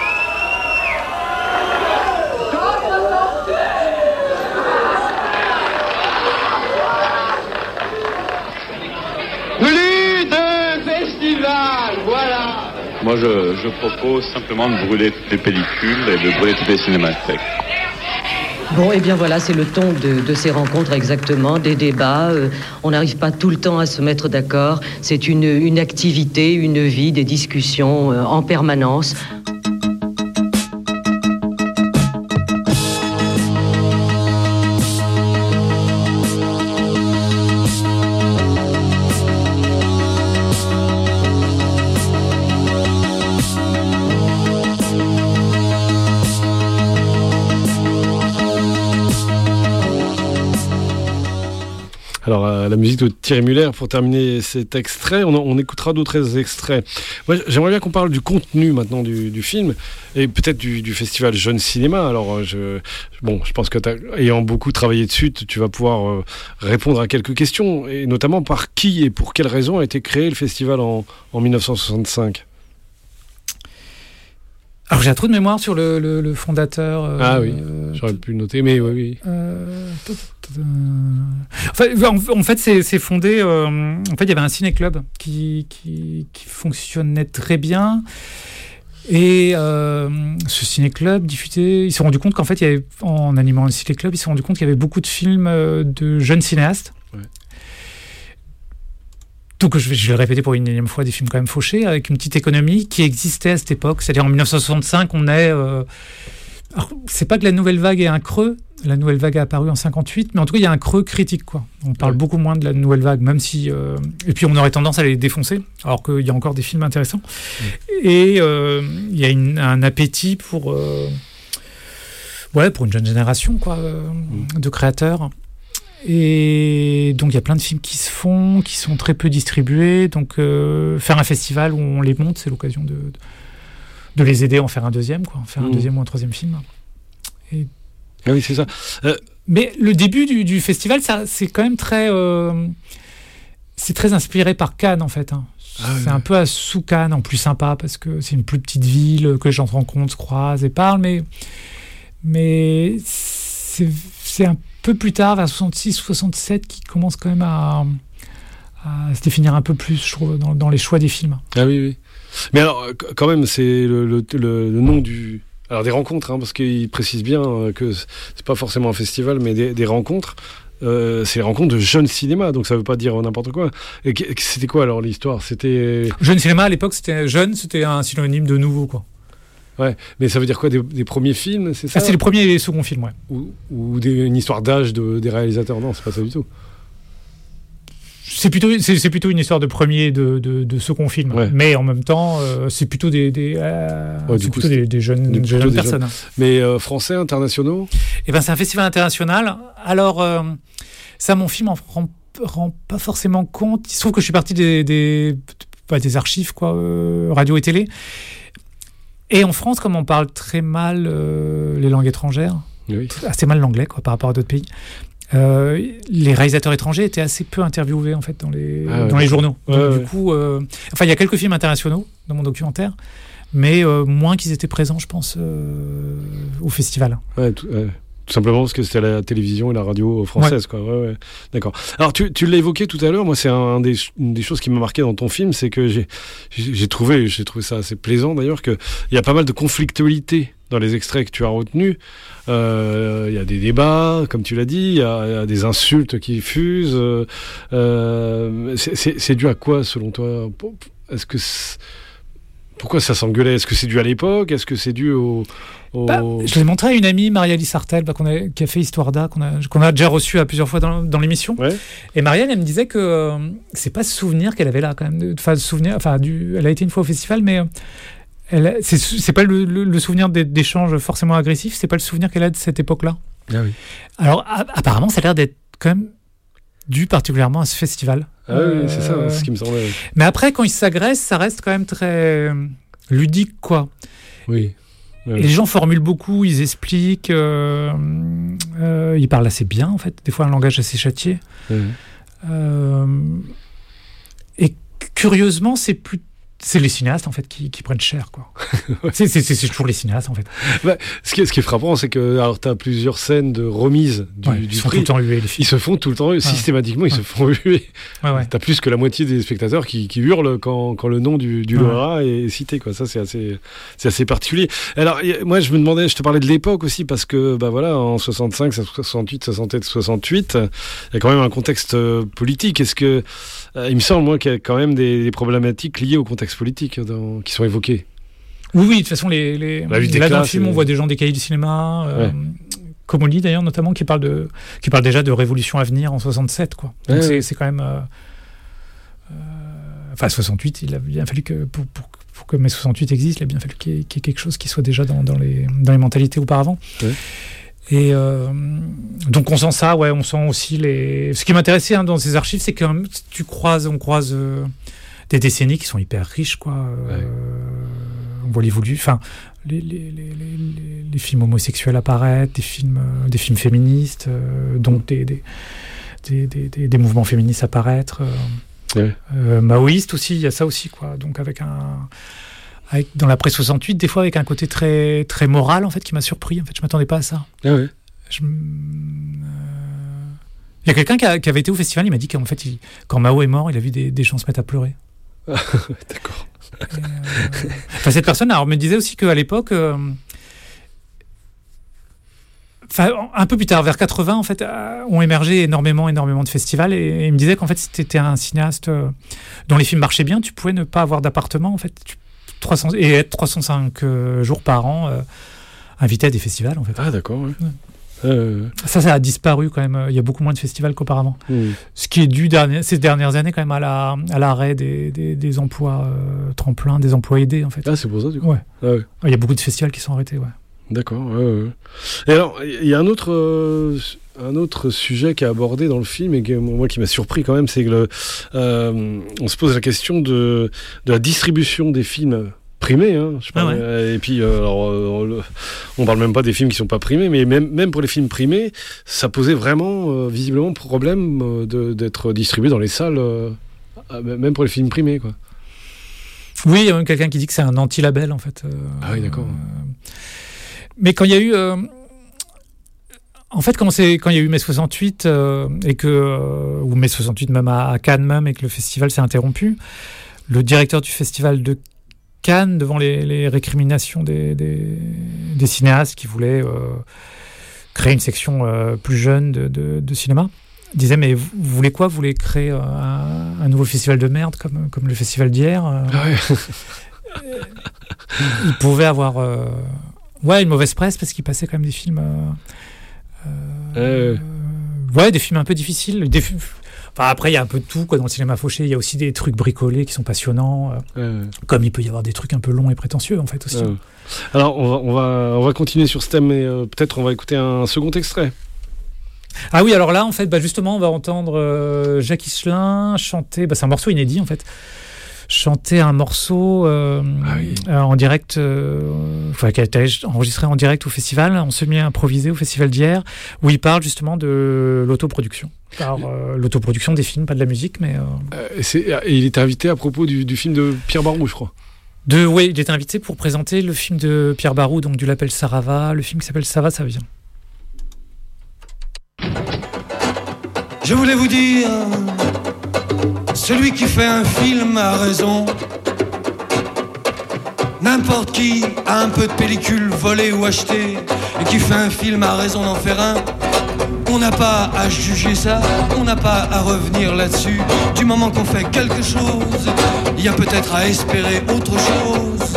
Plus de festival, voilà. Moi, je, je propose simplement de brûler toutes les pellicules et de brûler toutes les cinémathèques. Bon, et bien voilà, c'est le ton de, de ces rencontres exactement, des débats. Euh, on n'arrive pas tout le temps à se mettre d'accord. C'est une, une activité, une vie, des discussions euh, en permanence. Alors, euh, la musique de Thierry Muller, pour terminer cet extrait, on, on écoutera d'autres extraits. Moi, j'aimerais bien qu'on parle du contenu maintenant du, du film, et peut-être du, du festival Jeune Cinéma. Alors, je, bon, je pense que ayant beaucoup travaillé dessus, tu vas pouvoir euh, répondre à quelques questions, et notamment par qui et pour quelles raisons a été créé le festival en, en dix-neuf cent soixante-cinq. Alors j'ai un trou de mémoire sur le, le, le fondateur. Euh, ah oui, j'aurais pu le noter, mais oui, oui. Euh, enfin, en fait, c'est, c'est fondé. Euh, en fait, il y avait un ciné-club qui, qui, qui fonctionnait très bien. Et euh, ce ciné-club diffusait. Ils se sont rendus compte qu'en fait, il y avait, en animant le ciné-club, ils se sont rendus compte qu'il y avait beaucoup de films de jeunes cinéastes. Ouais. Donc je vais, je vais le répéter pour une énième fois, des films quand même fauchés, avec une petite économie qui existait à cette époque. C'est-à-dire en dix-neuf cent soixante-cinq, on est... Euh... Alors, c'est pas que la nouvelle vague est un creux, la nouvelle vague a apparu en cinquante-huit, mais en tout cas, il y a un creux critique, quoi. On parle ouais. beaucoup moins de la nouvelle vague, même si... Euh... Et puis on aurait tendance à les défoncer, alors qu'il y a encore des films intéressants. Ouais. Et euh, il y a une, un appétit pour... Euh... Ouais, pour une jeune génération, quoi, euh, mmh. de créateurs. Et donc il y a plein de films qui se font, qui sont très peu distribués. Donc euh, faire un festival où on les monte, c'est l'occasion de, de, de les aider à en faire un deuxième, quoi, en faire mmh. un deuxième ou un troisième film. Et... Ah oui, c'est ça. Euh... Mais le début du, du festival, ça, c'est quand même très, euh, c'est très inspiré par Cannes en fait. Hein. Ah c'est oui. un peu à sous Cannes, en plus sympa parce que c'est une plus petite ville, que les gens se rencontrent, se croisent et parlent, mais mais c'est, c'est un peu plus tard, vers soixante-six soixante-sept, qui commence quand même à, à se définir un peu plus, je trouve, dans, dans les choix des films. Ah oui, oui. Mais alors, quand même, c'est le, le, le, le nom du... Alors, des rencontres, hein, parce qu'il précise bien que c'est pas forcément un festival, mais des, des rencontres. Euh, c'est les rencontres de jeunes cinéma, donc ça veut pas dire n'importe quoi. Et c'était quoi, alors, l'histoire? C'était... Jeune cinéma, à l'époque, c'était jeune, c'était un synonyme de nouveau, quoi. Ouais, mais ça veut dire quoi, des, des premiers films, c'est ça? Ah, c'est les premiers et les seconds films, ouais. Ou, ou des, une histoire d'âge de, des réalisateurs? Non, c'est pas ça du tout. C'est plutôt, c'est, c'est plutôt une histoire de premier et de, de, de second film. Ouais. Mais en même temps, euh, c'est plutôt des, des, euh, ouais, c'est plutôt coup, des, des jeunes, des jeunes des personnes. Jeunes. Mais euh, français, internationaux? Eh ben, c'est un festival international. Alors, euh, ça, mon film en rend, rend pas forcément compte. Il se trouve que je suis parti des, des, bah, des archives, quoi, euh, radio et télé. Et en France, comme on parle très mal euh, les langues étrangères, oui. assez mal l'anglais, quoi, par rapport à d'autres pays, euh, les réalisateurs étrangers étaient assez peu interviewés en fait dans les ah, dans ouais. les journaux. Donc, ouais, du ouais. coup, euh, enfin, il y a quelques films internationaux dans mon documentaire, mais euh, moins qu'ils étaient présents, je pense, euh, au festival. Ouais, tout, ouais. Tout simplement parce que c'était la télévision et la radio française, ouais. quoi. Ouais, ouais. D'accord. Alors, tu, tu l'as évoqué tout à l'heure. Moi, c'est un des, une des choses qui m'a marqué dans ton film, c'est que j'ai, j'ai trouvé, j'ai trouvé ça assez plaisant d'ailleurs, qu'il y a pas mal de conflictualité dans les extraits que tu as retenus. Euh, il y a des débats, comme tu l'as dit, il y a, il y a des insultes qui fusent. Euh, c'est, c'est, c'est dû à quoi, selon toi? Est-ce que c'est... Pourquoi ça s'engueulait? Est-ce que c'est dû à l'époque? Est-ce que c'est dû au... au... Bah, je l'ai montré à une amie, Marielle Sartel, bah, qu'on a, qui a fait Histoire d'A, qu'on a, qu'on a déjà reçu à plusieurs fois dans, dans l'émission. Ouais. Et Marielle, elle me disait que euh, c'est pas ce souvenir qu'elle avait là, quand même. Enfin, souvenir, enfin, du, elle a été une fois au festival, mais... Euh, Elle, c'est, c'est pas le, le, le souvenir d'échanges forcément agressifs, c'est pas le souvenir qu'elle a de cette époque-là. Ah oui. Alors, a, apparemment, ça a l'air d'être quand même dû particulièrement à ce festival. Ah euh, oui, c'est ça, c'est ce qui me semblait. Mais après, quand ils s'agressent, ça reste quand même très ludique, quoi. Oui. oui. Et les gens formulent beaucoup, ils expliquent, euh, euh, ils parlent assez bien, en fait. Des fois, un langage assez châtié. Mmh. Euh, et curieusement, c'est plus c'est les cinéastes en fait qui, qui prennent cher, quoi. c'est, c'est, c'est toujours les cinéastes en fait. Bah, ce, qui est, ce qui est frappant, c'est que alors t'as plusieurs scènes de remise du, ouais, du ils se font prix. tout le temps huer, les filles. Ils se font tout le temps, ouais. systématiquement, ils ouais. se font huer. Ouais, ouais. T'as plus que la moitié des spectateurs qui, qui hurlent quand, quand le nom du, du ouais. lauréat est cité, quoi. Ça, c'est assez, c'est assez particulier. Alors, y, moi, je me demandais, je te parlais de l'époque aussi, parce que, bah voilà, en soixante-cinq, soixante-huit, soixante-sept, soixante-huit, il y a quand même un contexte euh, politique. Est-ce que, euh, il me semble, moi, qu'il y a quand même des, des problématiques liées au contexte politique dans, qui sont évoquées. Oui, oui, de toute façon, les, les, là, classes, dans le film, on voit des gens des cahiers du cinéma, euh, ouais. Comolli d'ailleurs, notamment, qui parle, de, qui parle déjà de révolution à venir en soixante-sept, quoi. Donc ouais, c'est, ouais. c'est quand même... Euh, euh, enfin, soixante-huit, il a bien fallu que... Pour, pour, pour que mai soixante-huit existe, il a bien fallu qu'il y ait, qu'il y ait quelque chose qui soit déjà dans, dans, les, dans les mentalités auparavant. Ouais. Et euh, donc on sent ça, ouais, on sent aussi les... Ce qui m'intéressait hein, dans ces archives, c'est que tu croises, on croise euh, des décennies qui sont hyper riches, quoi. Euh, ouais. On voit l'évolution, enfin, les, les, les, les, les films homosexuels apparaître, des films, euh, des films féministes, euh, donc des, des, des, des, des, des mouvements féministes apparaître. Euh, ouais. euh, maoïstes aussi, il y a ça aussi, quoi. Donc avec un... Avec, dans l'après soixante-huit, des fois avec un côté très, très moral, en fait, qui m'a surpris. En fait, je ne m'attendais pas à ça. Ah ouais. Je, euh... Il y a quelqu'un qui, a, qui avait été au festival, il m'a dit qu'en fait, il, quand Mao est mort, il a vu des, des gens se mettre à pleurer. D'accord. Et, euh... enfin, cette personne alors, me disait aussi qu'à l'époque, euh... enfin, un peu plus tard, vers quatre-vingts, en fait, euh, ont émergé énormément, énormément de festivals. Et, et il me disait qu'en fait, si tu étais un cinéaste euh, dont les films marchaient bien, tu pouvais ne pas avoir d'appartement, en fait. Tu trois cents et être trois cent cinq euh, jours par an euh, invité à des festivals en fait. Ah d'accord. Ouais. Ouais. Euh... Ça, ça a disparu quand même. Il y a beaucoup moins de festivals qu'auparavant. Mmh. Ce qui est dû dernier, ces dernières années quand même à, la, à l'arrêt des, des, des emplois euh, tremplins, des emplois aidés en fait. Ah c'est pour ça du coup. Ouais. Ah, ouais. Il y a beaucoup de festivals qui sont arrêtés. Ouais. D'accord. Ouais, ouais. Et alors il y a un autre. Euh... Un autre sujet qui est abordé dans le film et qui, moi, qui m'a surpris quand même, c'est que le, euh, on se pose la question de, de la distribution des films primés. Hein, je sais pas, ah ouais. Et puis, euh, alors, euh, on parle même pas des films qui sont pas primés, mais même, même pour les films primés, ça posait vraiment, euh, visiblement, problème euh, de, d'être distribué dans les salles, euh, même pour les films primés, quoi. Oui, il y a même quelqu'un qui dit que c'est un anti-label, en fait. Euh, ah oui, d'accord. Euh, mais quand il y a eu... Euh, En fait, quand, c'est, quand il y a eu mai soixante-huit, euh, et que, euh, ou mai soixante-huit même à, à Cannes même, et que le festival s'est interrompu, le directeur du festival de Cannes, devant les, les récriminations des, des, des cinéastes qui voulaient euh, créer une section euh, plus jeune de, de, de cinéma, disait mais vous, vous voulez quoi ? Vous voulez créer euh, un, un nouveau festival de merde comme, comme le festival d'hier euh, ah ouais. Il pouvait avoir euh, ouais, une mauvaise presse parce qu'il passait quand même des films... Euh, Euh, euh... ouais, des films un peu difficiles. Des... Enfin, après, il y a un peu de tout quoi, dans le cinéma fauché. Il y a aussi des trucs bricolés qui sont passionnants. Euh, euh... Comme il peut y avoir des trucs un peu longs et prétentieux, en fait, aussi. Euh... Alors, on va, on, va, on va continuer sur ce thème, mais euh, peut-être on va écouter un second extrait. Ah oui, alors là, en fait, bah, justement, on va entendre euh, Jacques Higelin chanter. Bah, c'est un morceau inédit, en fait. Chanter un morceau euh, ah oui. euh, en direct, euh, enfin, qui a été enregistré en direct au festival, en semi-improvisé au festival d'hier, où il parle justement de l'autoproduction. Alors, euh, l'autoproduction des films, pas de la musique, mais... Euh... Euh, c'est, et il était invité à propos du, du film de Pierre Barou, je crois. De, oui, il était invité pour présenter le film de Pierre Barou, donc du label Sarava, le film qui s'appelle Ça va, ça vient. Je voulais vous dire... Celui qui fait un film a raison. N'importe qui a un peu de pellicule volée ou achetée et qui fait un film a raison d'en faire un. On n'a pas à juger ça, on n'a pas à revenir là-dessus. Du moment qu'on fait quelque chose, il y a peut-être à espérer autre chose.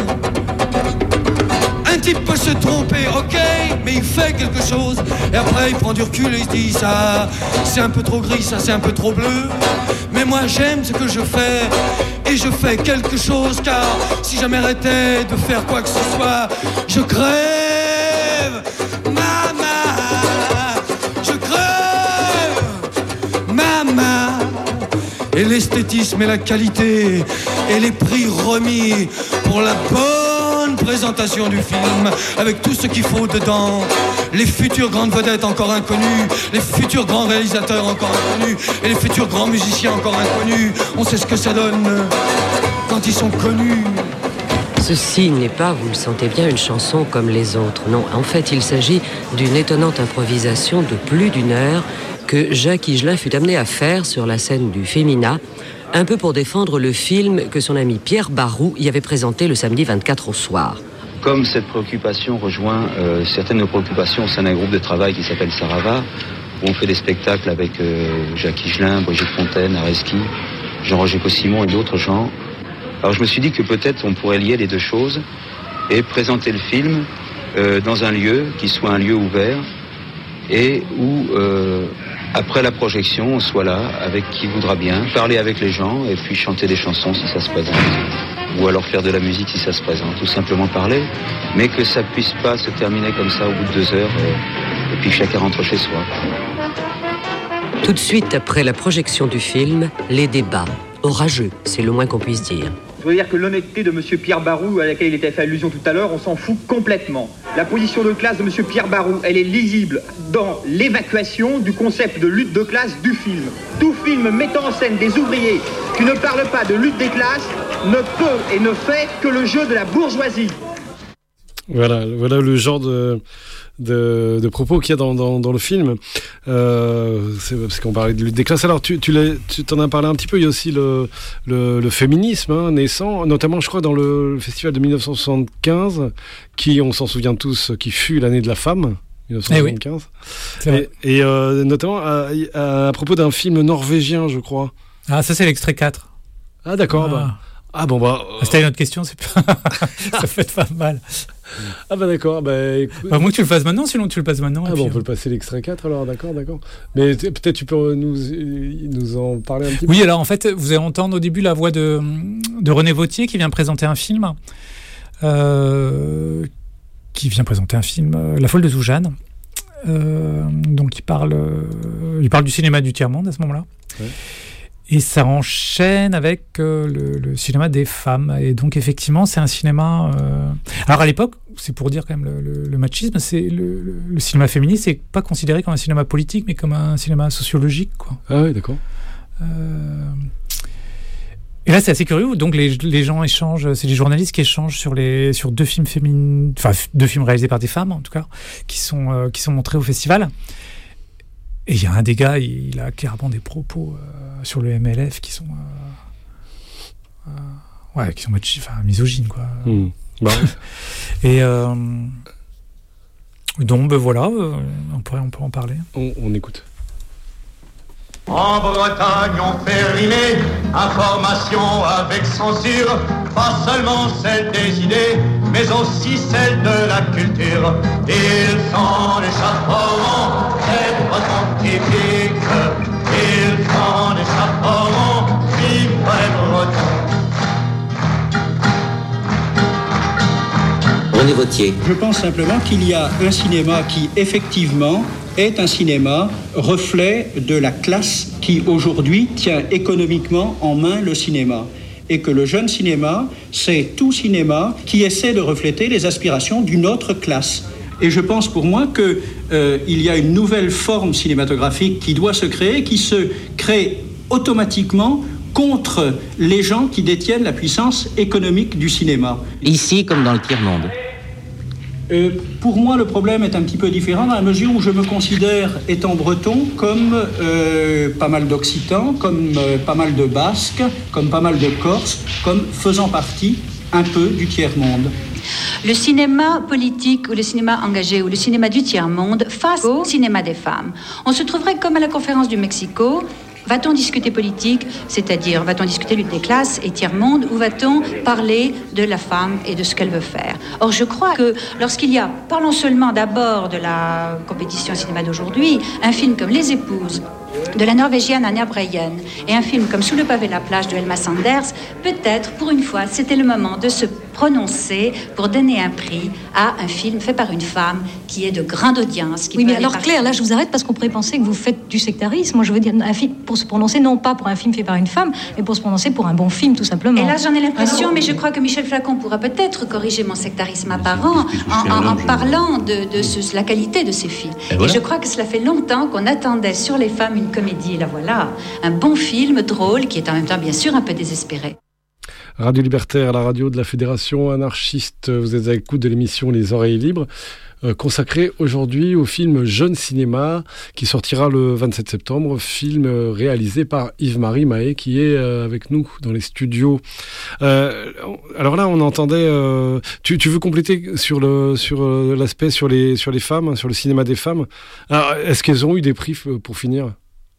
Un type peut se tromper, ok, mais il fait quelque chose. Et après il prend du recul et il se dit ça, c'est un peu trop gris, ça c'est un peu trop bleu. Mais moi j'aime ce que je fais et je fais quelque chose. Car si jamais j'arrêtais de faire quoi que ce soit, je crève, maman, je crève, maman. Et l'esthétisme et la qualité et les prix remis pour la bonne présentation du film, avec tout ce qu'il faut dedans, les futures grandes vedettes encore inconnues, les futurs grands réalisateurs encore inconnus et les futurs grands musiciens encore inconnus. On sait ce que ça donne quand ils sont connus. Ceci n'est pas, vous le sentez bien, une chanson comme les autres. Non, en fait, il s'agit d'une étonnante improvisation de plus d'une heure que Jacques Higelin fut amené à faire sur la scène du Femina, un peu pour défendre le film que son ami Pierre Barroux y avait présenté le samedi vingt-quatre au soir. Comme cette préoccupation rejoint euh, certaines de nos préoccupations au sein d'un groupe de travail qui s'appelle Sarava, où on fait des spectacles avec euh, Jacques Higelin, Brigitte Fontaine, Areski, Jean-Roger Cossimon et d'autres gens. Alors je me suis dit que peut-être on pourrait lier les deux choses et présenter le film euh, dans un lieu qui soit un lieu ouvert et où, euh, après la projection, on soit là avec qui voudra bien, parler avec les gens et puis chanter des chansons si ça se présente. Ou alors faire de la musique si ça se présente, tout simplement parler, mais que ça puisse pas se terminer comme ça au bout de deux heures euh, et puis chacun rentre chez soi. Tout de suite après la projection du film, les débats. Orageux, c'est le moins qu'on puisse dire. Je veux dire que l'honnêteté de M. Pierre Barroux, à laquelle il était fait allusion tout à l'heure, on s'en fout complètement. La position de classe de M. Pierre Barroux, elle est lisible dans l'évacuation du concept de lutte de classe du film. Tout film mettant en scène des ouvriers qui ne parlent pas de lutte des classes ne peut et ne fait que le jeu de la bourgeoisie. Voilà, voilà le genre de, de, de propos qu'il y a dans, dans, dans le film. Euh, c'est parce qu'on parlait de lutte des classes. Alors, tu, tu, l'as, tu t'en as parlé un petit peu. Il y a aussi le, le, le féminisme hein, naissant, notamment, je crois, dans le festival de dix-neuf cent soixante-quinze, qui, on s'en souvient tous, qui fut l'année de la femme. dix-neuf cent soixante-quinze. Eh oui. Et, et euh, notamment à, à, à propos d'un film norvégien, je crois. Ah, ça, c'est l'extrait quatre. Ah, d'accord. Ah. Bah. Ah bon bah euh... c'était une autre question, c'est pas... ça fait pas mal. Ah bah d'accord, bah écoute... Bah, moi que tu le fasses maintenant, sinon tu le passes maintenant. Ah et bon, puis, on peut le passer l'extrait quatre alors, d'accord, d'accord. Mais peut-être tu peux nous, nous en parler un petit oui, peu. Oui, alors en fait, vous allez entendre au début la voix de, de René Vauthier qui vient présenter un film, euh, qui vient présenter un film, euh, La Folle de Zoujane. Euh, donc il parle, euh, il parle du cinéma du tiers-monde à ce moment-là. Ouais. Et ça enchaîne avec euh, le, le cinéma des femmes. Et donc, effectivement, c'est un cinéma... Euh... Alors, à l'époque, c'est pour dire quand même le, le, le machisme, c'est le, le, le cinéma féministe, c'est pas considéré comme un cinéma politique, mais comme un cinéma sociologique, quoi. Ah oui, d'accord. Euh... Et là, c'est assez curieux. Donc, les, les gens échangent... C'est les journalistes qui échangent sur, les, sur deux films féminins... Enfin, deux films réalisés par des femmes, en tout cas, qui sont, euh, qui sont montrés au festival. Et il y a un des gars, il, il a clairement des propos euh, sur le M L F qui sont, euh, euh, ouais, qui sont enfin, misogynes, quoi. Mmh. Bah. Et euh, donc, ben voilà, euh, on pourrait, on pourrait en parler. On, on écoute. En Bretagne, on fait rimer information avec censure, pas seulement celle des idées, mais aussi celle de la culture. Ils sont les chapeaux, c'est Breton typique. Ils sont les chapeaux, vive les Bretons. René Vauthier. Je pense simplement qu'il y a un cinéma qui, effectivement, est un cinéma reflet de la classe qui, aujourd'hui, tient économiquement en main le cinéma. Et que le jeune cinéma, c'est tout cinéma qui essaie de refléter les aspirations d'une autre classe. Et je pense pour moi qu'il euh, y a une nouvelle forme cinématographique qui doit se créer, qui se crée automatiquement contre les gens qui détiennent la puissance économique du cinéma. Ici comme dans le tiers-monde. Euh, pour moi, le problème est un petit peu différent dans la mesure où je me considère, étant breton, comme euh, pas mal d'occitans, comme euh, pas mal de basques, comme pas mal de corses, comme faisant partie un peu du tiers-monde. le cinéma politique ou le cinéma engagé ou le cinéma du tiers-monde face au cinéma des femmes. On se trouverait comme à la conférence du Mexico. Va-t-on discuter politique, c'est-à-dire va-t-on discuter lutte des classes et tiers-monde, ou va-t-on parler de la femme et de ce qu'elle veut faire? Or, je crois que lorsqu'il y a, parlons seulement d'abord de la compétition cinéma d'aujourd'hui, un film comme Les Épouses de la Norvégienne Anja Breyen et un film comme Sous le pavé de la plage de Elma Sanders, peut-être, pour une fois, c'était le moment de se prononcer pour donner un prix à un film fait par une femme qui est de grande audience. Qui oui, mais alors Claire, là je vous arrête parce qu'on pourrait penser que vous faites du sectarisme. Moi je veux dire un film pour se prononcer non pas pour un film fait par une femme, mais pour se prononcer pour un bon film tout simplement. Et là j'en ai l'impression, mais je crois que Michel Flacon pourra peut-être corriger mon sectarisme apparent en, en, en parlant de, de ce, la qualité de ces films. Et, voilà. Et je crois que cela fait longtemps qu'on attendait sur les femmes une comédie, et la voilà, un bon film drôle qui est en même temps bien sûr un peu désespéré. Radio Libertaire, la radio de la Fédération anarchiste, vous êtes à l'écoute de l'émission Les Oreilles Libres, euh, consacrée aujourd'hui au film Jeune Cinéma, qui sortira le vingt-sept septembre, film réalisé par Yves-Marie Mahé, qui est euh, avec nous dans les studios. Euh, alors là, on entendait... Euh, tu, tu veux compléter sur, le, sur euh, l'aspect sur les, sur les femmes, sur le cinéma des femmes. Alors, est-ce qu'elles ont eu des prix pour finir ?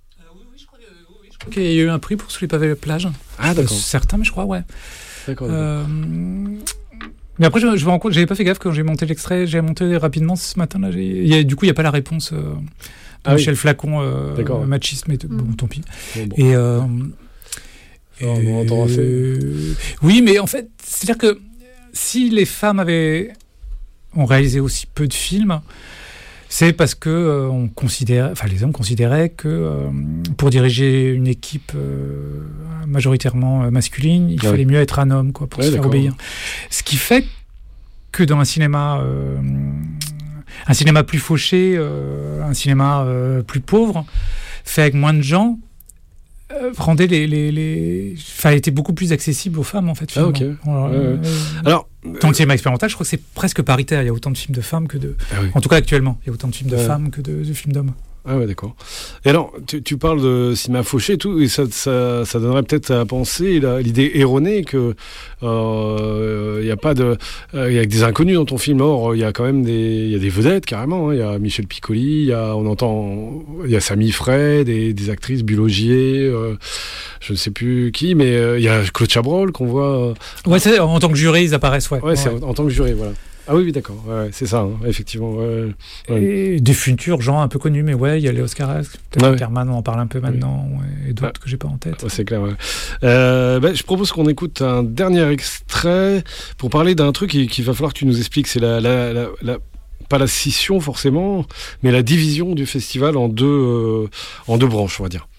Il y a eu un prix pour Sous les pavés de la plage. Ah, d'accord. Euh, certains, mais je crois, ouais. D'accord. Euh... Mais après, je, je me rends compte, j'avais pas fait gaffe quand j'ai monté l'extrait, j'ai monté rapidement ce matin-là. Il y a, du coup, il n'y a pas la réponse euh, de ah, Michel oui. Flacon, euh, euh, machisme, mais bon, tant pis. Bon, bon. Et. Euh, et on t'en fait. Euh, oui, mais en fait, c'est-à-dire que si les femmes avaient. ont réalisé aussi peu de films. C'est parce que euh, on considère, enfin les hommes considéraient que euh, pour diriger une équipe euh, majoritairement masculine, il ouais. fallait mieux être un homme, quoi, pour ouais, se faire d'accord. obéir. Ce qui fait que dans un cinéma, euh, un cinéma plus fauché, euh, un cinéma euh, plus pauvre, fait avec moins de gens, euh, rendait les, les, les, enfin, était beaucoup plus accessible aux femmes en fait. Ah, ok. Alors, ouais, euh, ouais. Alors. Dans le cinéma expérimental, je crois que c'est presque paritaire. Il y a autant de films de femmes que de... Ah oui. En tout cas, actuellement, il y a autant de films de ouais. femmes que de, de films d'hommes. Ah ouais, d'accord. Et alors, tu, tu parles de cinéma fauché et tout, et ça, ça, ça donnerait peut-être à penser la, l'idée erronée que il euh, y a pas de, il euh, y a des inconnus dans ton film. Or, il y a quand même des, il y a des vedettes carrément. Il hein. y a Michel Piccoli, il y a, on entend, il y a Samy Frey, des, des actrices, Bulogier, euh, je ne sais plus qui, mais il euh, y a Claude Chabrol qu'on voit. Euh, ouais, c'est, en tant que juré, ils apparaissent, ouais. Ouais, ouais. c'est en, en tant que juré, voilà. Ah oui, oui, d'accord, ouais, c'est ça, hein, effectivement. Ouais, ouais. Et des futurs gens un peu connus, mais ouais, il y a les Oscars, peut-être ouais. Kerman, on en parle un peu maintenant, ouais. Ouais, et d'autres ah. que j'ai pas en tête. Ouais, c'est clair, ouais. Euh, bah, je propose qu'on écoute un dernier extrait pour parler d'un truc qu'il qui va falloir que tu nous expliques, c'est la, la, la, la pas la scission forcément, mais la division du festival en deux, euh, en deux branches, on va dire.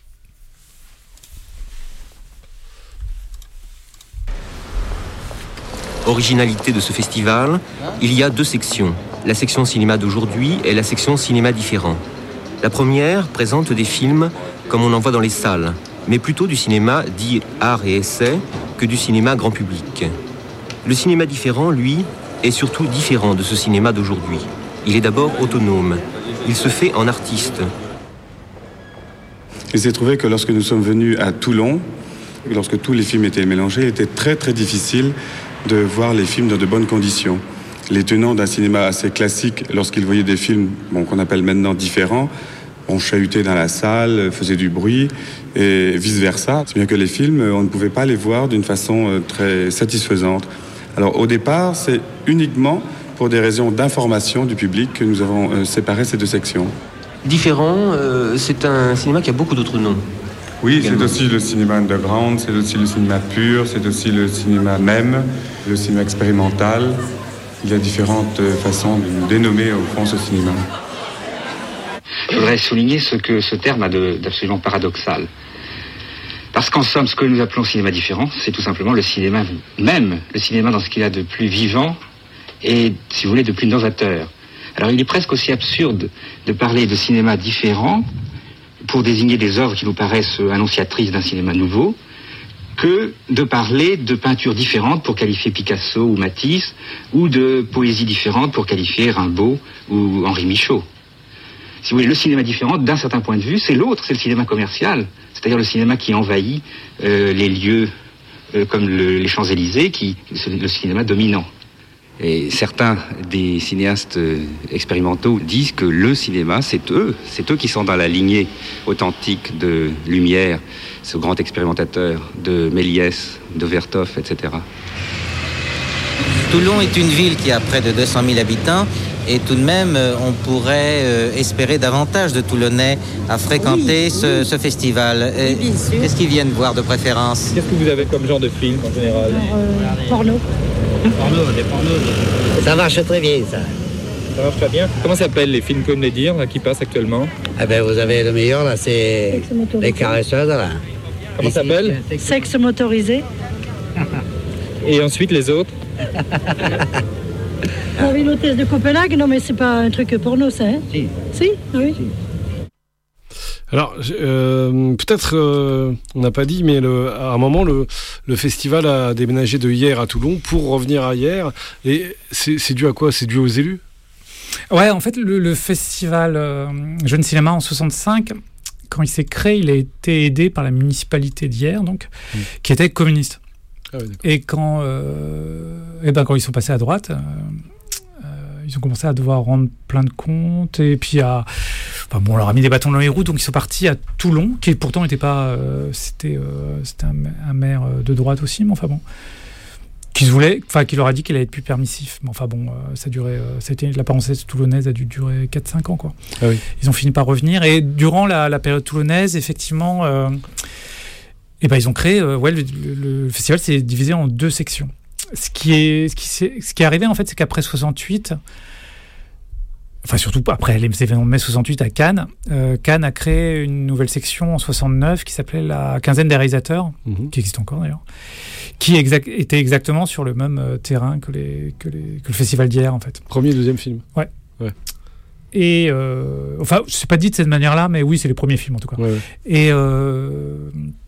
Originalité de ce festival, il y a deux sections, la section cinéma d'aujourd'hui et la section cinéma différent. La première présente des films comme on en voit dans les salles, mais plutôt du cinéma dit art et essai que du cinéma grand public. Le cinéma différent, lui, est surtout différent de ce cinéma d'aujourd'hui. Il est d'abord autonome, il se fait en artiste. Il s'est trouvé que lorsque nous sommes venus à Toulon, lorsque tous les films étaient mélangés, il était très très difficile de voir les films dans de bonnes conditions. Les tenants d'un cinéma assez classique, lorsqu'ils voyaient des films bon, qu'on appelle maintenant différents, on chahutait dans la salle, faisait du bruit, et vice-versa. C'est bien que les films, on ne pouvait pas les voir d'une façon très satisfaisante. Alors au départ, c'est uniquement pour des raisons d'information du public que nous avons euh, séparé ces deux sections. Différent, euh, c'est un cinéma qui a beaucoup d'autres noms. Oui, c'est aussi le cinéma underground, c'est aussi le cinéma pur, c'est aussi le cinéma même, le cinéma expérimental. Il y a différentes façons de dénommer au fond ce cinéma. Je voudrais souligner ce que ce terme a de, d'absolument paradoxal. Parce qu'en somme, ce que nous appelons cinéma différent, c'est tout simplement le cinéma même, le cinéma dans ce qu'il a de plus vivant et, si vous voulez, de plus novateur. Alors il est presque aussi absurde de parler de cinéma différent pour désigner des œuvres qui nous paraissent annonciatrices d'un cinéma nouveau, que de parler de peinture différente pour qualifier Picasso ou Matisse, ou de poésie différente pour qualifier Rimbaud ou Henri Michaud. Si vous voulez, le cinéma différent, d'un certain point de vue, c'est l'autre, c'est le cinéma commercial, c'est-à-dire le cinéma qui envahit euh, les lieux euh, comme le, les Champs-Élysées, qui c'est le cinéma dominant. Et certains des cinéastes expérimentaux disent que le cinéma, c'est eux, c'est eux qui sont dans la lignée authentique de Lumière, ce grand expérimentateur, de Méliès, de Vertov, et cetera. Toulon est une ville qui a près de deux cent mille habitants et tout de même, on pourrait euh, espérer davantage de Toulonnais à fréquenter oui, ce, oui. ce festival. Oui, bien sûr. Qu'est-ce qu'ils viennent voir de préférence? Qu'est-ce que vous avez comme genre de film en général? Alors, euh, Porno. Porno, des pornos. Ça marche très bien, ça. Ça marche très bien. Comment s'appellent les films, comme les dire, là, qui passent actuellement? Eh bien, vous avez le meilleur, là, c'est Les Caresseuses, là. Comment ça s'appelle? Sexe motorisé. Et ensuite, les autres? Vous avez l'hôtesse de Copenhague? Non, mais c'est pas un truc porno, ça, hein? Si. Si? Oui. Si. Alors, euh, peut-être, euh, on n'a pas dit, mais le, à un moment, le, le festival a déménagé de Hyères à Toulon pour revenir à Hyères. Et c'est, c'est dû à quoi? C'est dû aux élus? Ouais, en fait, le, le festival euh, Jeune Cinéma en soixante-cinq, quand il s'est créé, il a été aidé par la municipalité d'Hyères, donc, mmh. qui était communiste. Ah oui, et quand, euh, et ben quand ils sont passés à droite, euh, euh, ils ont commencé à devoir rendre plein de comptes et puis à, enfin bon, on leur a mis des bâtons dans les roues, donc ils sont partis à Toulon, qui pourtant n'était pas, euh, c'était, euh, c'était un, un maire de droite aussi, mais enfin bon, qui voulait, enfin qui leur a dit qu'il allait être plus permissif, mais enfin bon, euh, ça durait, euh, ça a été, la parenthèse toulonnaise a dû durer quatre cinq ans quoi. Ah oui. Ils ont fini par revenir et durant la, la période toulonnaise, effectivement. Euh, Et ben ils ont créé, euh, ouais, le, le, le festival s'est divisé en deux sections. Ce qui est, ce qui, ce qui est arrivé en fait, c'est qu'après soixante-huit, enfin surtout après les événements de mai soixante-huit à Cannes, euh, Cannes a créé une nouvelle section en soixante-neuf qui s'appelait la quinzaine des réalisateurs, mmh. qui existe encore d'ailleurs, qui exact, était exactement sur le même euh, terrain que, les, que, les, que le festival d'hier en fait. Premier et deuxième film. Ouais. Ouais. Et euh, enfin, c'est pas dit de cette manière-là, mais oui, c'est les premiers films en tout cas. Ouais, ouais. Et euh,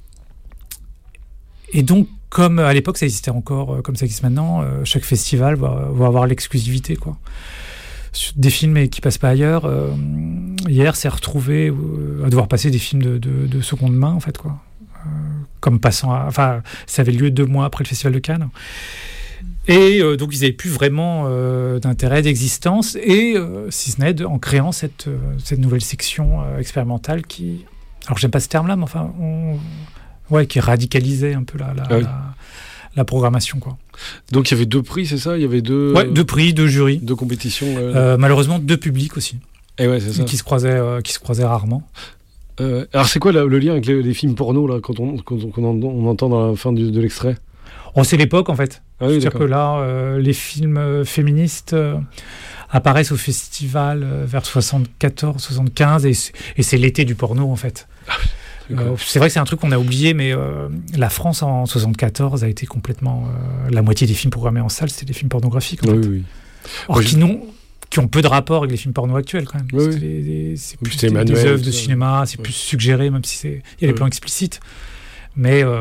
Et donc, comme à l'époque, ça existait encore, comme ça existe maintenant, euh, chaque festival va, va avoir l'exclusivité, quoi. Des films qui passent pas ailleurs. Euh, hier, c'est retrouvé euh, à devoir passer des films de, de, de seconde main, en fait, quoi. Euh, comme passant à, enfin, ça avait lieu deux mois après le festival de Cannes. Et euh, donc, ils n'avaient plus vraiment euh, d'intérêt d'existence, et euh, si ce n'est de, en créant cette, euh, cette nouvelle section euh, expérimentale qui... Alors, j'aime pas ce terme-là, mais enfin... On, Ouais, qui radicalisait un peu la, la, ah oui. la, la programmation, quoi. Donc il y avait deux prix, c'est ça? Il y avait deux... Ouais, deux prix, deux jurys. Deux compétitions. Euh... Euh, malheureusement, deux publics aussi. Et ouais, c'est ça. Qui se croisaient, euh, qui se croisaient rarement. Euh, alors c'est quoi là, le lien avec les, les films porno, là, quand on, quand on, quand on, on entend dans la fin du, de l'extrait? Oh, c'est l'époque, en fait. Ah oui, C'est-à-dire que là, euh, les films féministes... Euh, apparaissent au festival euh, vers soixante-quatorze soixante-quinze et c'est, et c'est l'été du porno, en fait. Euh, c'est vrai que c'est un truc qu'on a oublié, mais euh, la France en soixante-quatorze a été complètement... Euh, la moitié des films programmés en salle, c'était des films pornographiques. En oui, fait. oui. Or, qui, n'ont, qui ont peu de rapport avec les films porno actuels, quand même. Oui, c'est, oui. des, des, c'est plus c'est des, Emmanuel, des œuvres de ça. cinéma, c'est oui. plus suggéré, même si c'est, il y a des oui. plans explicites. Mais... Euh,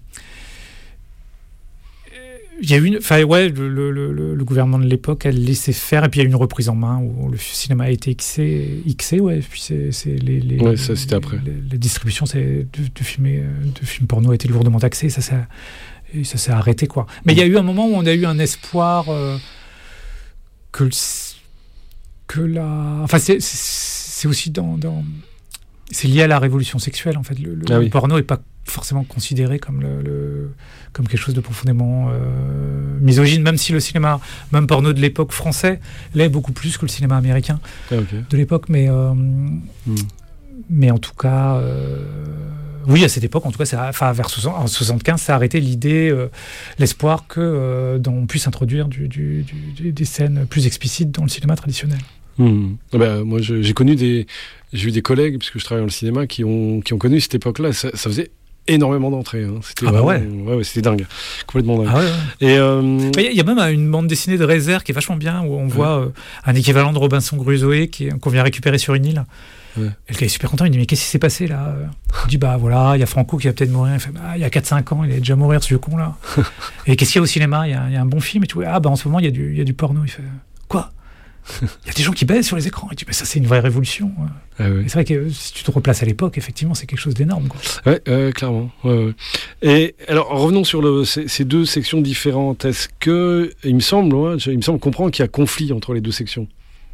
il y a une, enfin ouais, le, le, le, le gouvernement de l'époque a laissé faire, et puis il y a eu une reprise en main où le cinéma a été Xé, Xé ouais, et puis c'est, c'est les, les, ouais, ça c'était après. Les, les distributions c'est de, de films, de films porno a été lourdement taxé, ça s'est, et ça s'est arrêté quoi. Mais il y a eu un moment où on a eu un espoir euh, que le, que la, enfin c'est, c'est, c'est aussi dans, dans, c'est lié à la révolution sexuelle en fait. Le, le, ah oui. le porno est pas forcément considéré comme le, le comme quelque chose de profondément euh, misogyne, même si le cinéma, même porno de l'époque français, l'est beaucoup plus que le cinéma américain ah, okay. de l'époque. Mais, euh, mm. mais en tout cas, euh, oui, à cette époque, en tout cas, ça, enfin, vers en soixante-quinze, ça a arrêté l'idée, euh, l'espoir que euh, on puisse introduire du, du, du, des scènes plus explicites dans le cinéma traditionnel. Mmh. Ah ben, moi, je, j'ai connu des, j'ai eu des collègues, puisque je travaille dans le cinéma, qui ont, qui ont connu cette époque-là. Ça, ça faisait énormément d'entrées. Hein. C'était ah bah vraiment, ouais. ouais, ouais, c'était dingue, complètement dingue. Ah ouais, ouais. Et euh... il y, y a même une bande dessinée de Rézère qui est vachement bien, où on ouais. voit euh, un équivalent de Robinson Crusoe qui, qu'on vient récupérer sur une île. Ouais. Et le gars est super content, il dit mais qu'est-ce qui s'est passé là? Il dit bah voilà, il y a Franco qui va peut-être mourir. Il fait bah, il y a quatre cinq ans, il est déjà mourir ce vieux con là. Et qu'est-ce qu'il y a au cinéma? Il y, y a un bon film et tout. Ah bah en ce moment il y a du, il y a du porno. Il fait quoi? Il y a des gens qui baissent sur les écrans. Et tu dis, mais ça, c'est une vraie révolution. Ah ouais. Et c'est vrai que si tu te replaces à l'époque, effectivement, c'est quelque chose d'énorme. Quoi. Ouais, euh, clairement. Ouais, ouais. Et alors, revenons sur le, ces, ces deux sections différentes. Est-ce que, il me semble, ouais, il me semble comprendre qu'il y a conflit entre les deux sections.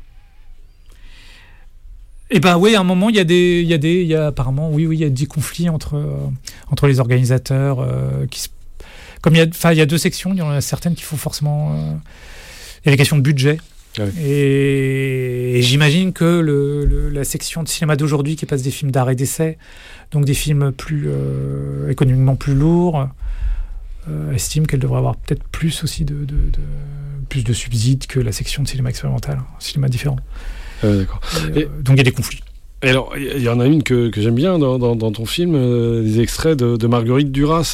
Eh ben oui, à un moment, il y a des, il y a des, il y a apparemment, oui, oui, il y a des conflits entre euh, entre les organisateurs. Euh, qui se, comme il y a, enfin, il y a deux sections. Il y en a certaines qui font forcément. Euh, il y a des questions de budget. Ouais. Et, et j'imagine que le, le, la section de cinéma d'aujourd'hui, qui passe des films d'art et d'essai, donc des films plus euh, économiquement plus lourds, euh, estime qu'elle devrait avoir peut-être plus aussi de, de, de plus de subsides que la section de cinéma expérimental, cinéma différent. Euh, d'accord. Et, euh, donc il y a des conflits. Et alors, il y en a une que, que j'aime bien dans, dans, dans ton film, euh, des extraits de, de Marguerite Duras.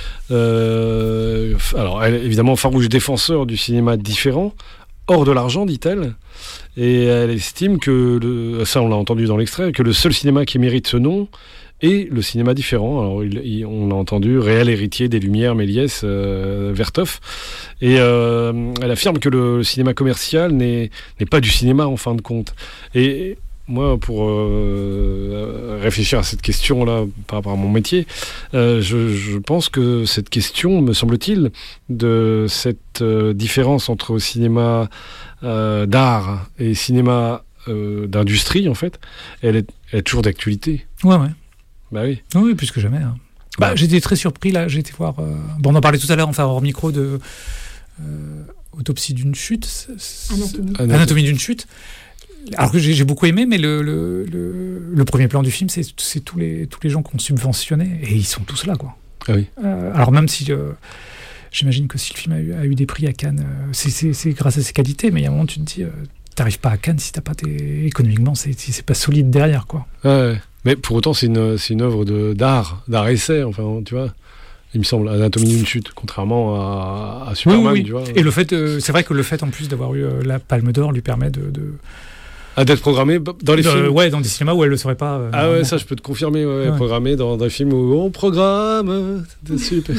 Euh, alors, elle est évidemment farouche défenseur du cinéma différent, hors de l'argent, dit-elle. Et elle estime que, le, ça on l'a entendu dans l'extrait, que le seul cinéma qui mérite ce nom est le cinéma différent. Alors, il, il, on a entendu réel héritier des Lumières, Méliès, euh, Vertov. Et euh, elle affirme que le, le cinéma commercial n'est, n'est pas du cinéma en fin de compte. Et moi, pour euh, réfléchir à cette question-là par rapport à mon métier, euh, je, je pense que cette question, me semble-t-il, de cette euh, différence entre cinéma euh, d'art et cinéma euh, d'industrie, en fait, elle est, elle est toujours d'actualité. Ouais, ouais. Bah oui. Oui, plus que jamais. Hein. Bah, bah, j'étais très surpris, là, j'ai été voir... Euh... Bon, on en parlait tout à l'heure, enfin, hors micro, de euh, Autopsie d'une chute. Anatomie. Anatomie d'une chute. Alors que j'ai, j'ai beaucoup aimé, mais le, le, le, le premier plan du film, c'est, c'est tous, les, tous les gens qu'on subventionnait, et ils sont tous là, quoi. Ah oui. Euh, alors même si... Euh, j'imagine que si le film a eu, a eu des prix à Cannes, euh, c'est, c'est, c'est grâce à ses qualités, mais il y a un moment, tu te dis, euh, t'arrives pas à Cannes si t'as pas tes... économiquement, c'est, c'est pas solide derrière, quoi. Ouais. Mais pour autant, c'est une, c'est une œuvre de, d'art, d'art-essai, enfin, tu vois. Il me semble, Anatomie d'une chute, contrairement à, à Superman, oui, oui. tu vois. Et le fait, euh, c'est vrai que le fait, en plus, d'avoir eu euh, la Palme d'Or lui permet de... de... Ah, d'être programmé dans les de, films. Ouais, dans des cinémas où elle le serait pas. Euh, ah ouais, ça je peux te confirmer, ouais, ouais. Programmé dans des films où on programme, c'était super.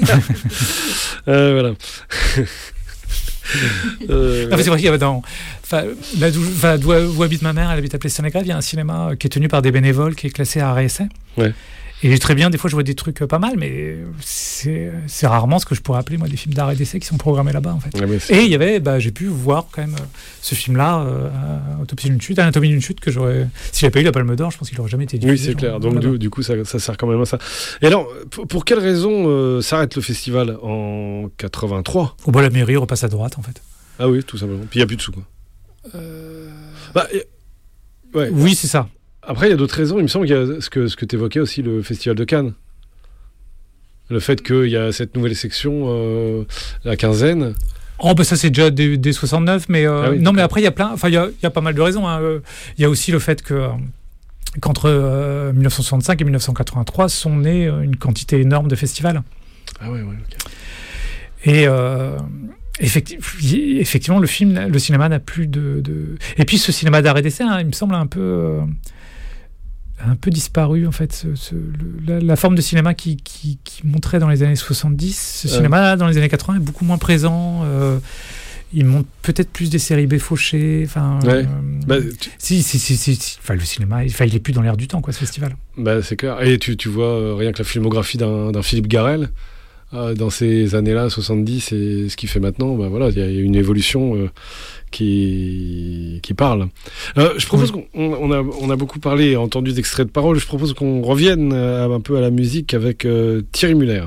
euh, voilà. euh, non, mais c'est vrai qu'il y avait dans, enfin, là d'où, enfin, d'où, où habite ma mère, elle habite à Plessis-en-Grève, il y a un cinéma qui est tenu par des bénévoles, qui est classé à art et essai. Ouais. Et très bien, des fois je vois des trucs pas mal, mais c'est, c'est rarement ce que je pourrais appeler moi des films d'art et d'essai qui sont programmés là-bas en fait. Ouais, et il y avait, bah, j'ai pu voir quand même ce film-là, euh, Autopsie d'une chute, Anatomie d'une chute, que j'aurais, si j'avais pas eu la Palme d'Or, je pense qu'il aurait jamais été diffusé. Oui, c'est clair. Donc du, du coup, ça, ça sert quand même à ça. Et alors, pour, pour quelle raison euh, s'arrête le festival en quatre-vingt-trois ? Au bas la mairie repasse à droite en fait. Ah oui, tout simplement. Puis il y a plus de sous quoi. Euh... Bah, y... ouais. Oui, c'est ça. Après, il y a d'autres raisons. Il me semble qu'il y a ce que, ce que tu évoquais aussi, le Festival de Cannes. Le fait qu'il y a cette nouvelle section, euh, la quinzaine. Oh, ben ça, c'est déjà dès, dès soixante-neuf. Mais, euh, ah oui, non, mais après, il y a plein. Enfin, il y a, il y a pas mal de raisons. Hein. Il y a aussi le fait que, qu'entre euh, dix-neuf cent soixante-cinq et dix-neuf cent quatre-vingt-trois sont nés une quantité énorme de festivals. Ah oui, oui, ok. Et. Euh, Effectivement, le film, le cinéma n'a plus de, de... Et puis ce cinéma d'art et d'essai, hein, il me semble un peu, euh, un peu disparu en fait. Ce, ce, le, la, la forme de cinéma qui, qui, qui montrait dans les années soixante-dix, ce euh... cinéma dans les années quatre-vingts est beaucoup moins présent. Euh, il montre peut-être plus des séries B fauchées. Enfin, ouais. euh, bah, tu... si, si, si, si, si. Enfin, le cinéma, il, il est plus dans l'air du temps, quoi, ce festival. Bah, c'est clair. Et tu, tu vois euh, rien que la filmographie d'un, d'un Philippe Garrel. Dans ces années-là, soixante-dix, et ce qu'il fait maintenant, ben voilà, il y a une évolution euh, qui, qui parle. Euh, je propose oui. qu'on on a, on a beaucoup parlé et entendu d'extraits de paroles. Je propose qu'on revienne un peu à la musique avec euh, Thierry Muller.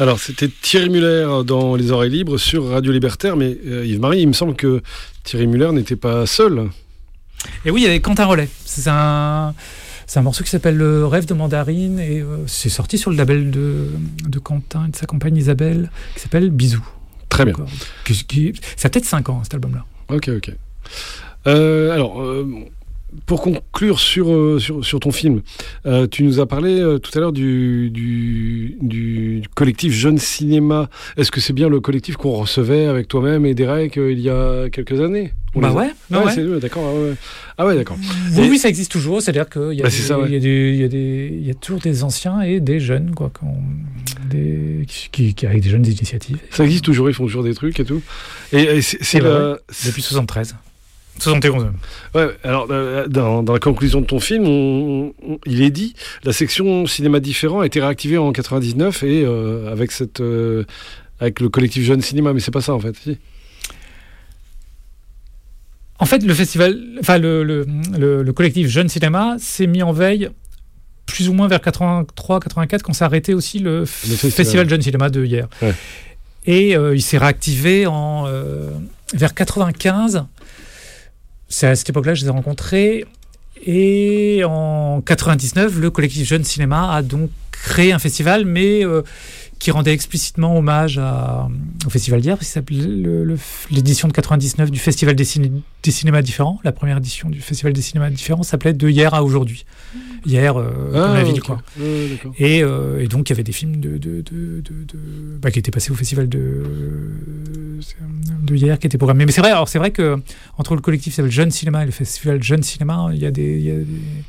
Alors, c'était Thierry Muller dans Les Oreilles Libres sur Radio Libertaire, mais euh, Yves-Marie, il me semble que Thierry Muller n'était pas seul. Et oui, il y avait Quentin Rollet. C'est un, c'est un morceau qui s'appelle Le Rêve de Mandarine, et euh, c'est sorti sur le label de, de Quentin et de sa compagne Isabelle, qui s'appelle Bisous. Très bien. Qui, qui, ça a peut-être cinq ans, cet album-là. Ok, ok. Euh, alors... Euh, Pour conclure sur, euh, sur, sur ton film, euh, tu nous as parlé euh, tout à l'heure du, du, du collectif Jeune Cinéma. Est-ce que c'est bien le collectif qu'on recevait avec toi-même et Derek euh, il y a quelques années? On Bah les a... ouais, ouais, ouais. C'est, d'accord. Ah ouais, ah ouais d'accord. Oui, et... oui, ça existe toujours. C'est-à-dire qu'il y a, bah, des, ça, ouais. il y a, des, il y a, des, il y a toujours des anciens et des jeunes, quoi, qui, ont des, qui, qui, avec des jeunes initiatives. Ça existe toujours, ils font toujours des trucs et tout. Et, et c'est, c'est, c'est la... Depuis soixante-treize. soixante et onze. Ouais, alors dans, dans la conclusion de ton film, on, on, il est dit la section cinéma différent a été réactivée en quatre-vingt-dix-neuf et euh, avec cette euh, avec le collectif Jeune Cinéma, mais c'est pas ça en fait. Si. En fait, le festival, enfin le, le, le, le collectif Jeune Cinéma s'est mis en veille plus ou moins vers quatre-vingt-trois quatre-vingt-quatre quand s'est arrêté aussi le, le festival. festival Jeune Cinéma de hier. Ouais. Et euh, il s'est réactivé en euh, vers quatre-vingt-quinze. C'est à cette époque-là que je les ai rencontrés. Et en quatre-vingt-dix-neuf, le collectif Jeune Cinéma a donc créé un festival, mais euh, qui rendait explicitement hommage à, au festival d'hier, parce que ça s'appelait le, le, l'édition de quatre-vingt-dix-neuf du Festival des, ciné, des cinémas différents. La première édition du Festival des cinémas différents s'appelait De hier à aujourd'hui. Hier, euh, ah, comme la ville, okay. quoi. Ouais, et, euh, et donc, il y avait des films de, de, de, de, de, bah, qui étaient passés au Festival de, de hier, qui étaient programmés. Mais c'est vrai, alors c'est vrai que entre le collectif qui s'appelle Jeune Cinéma et le Festival Jeune Cinéma, il y a des... Il y a des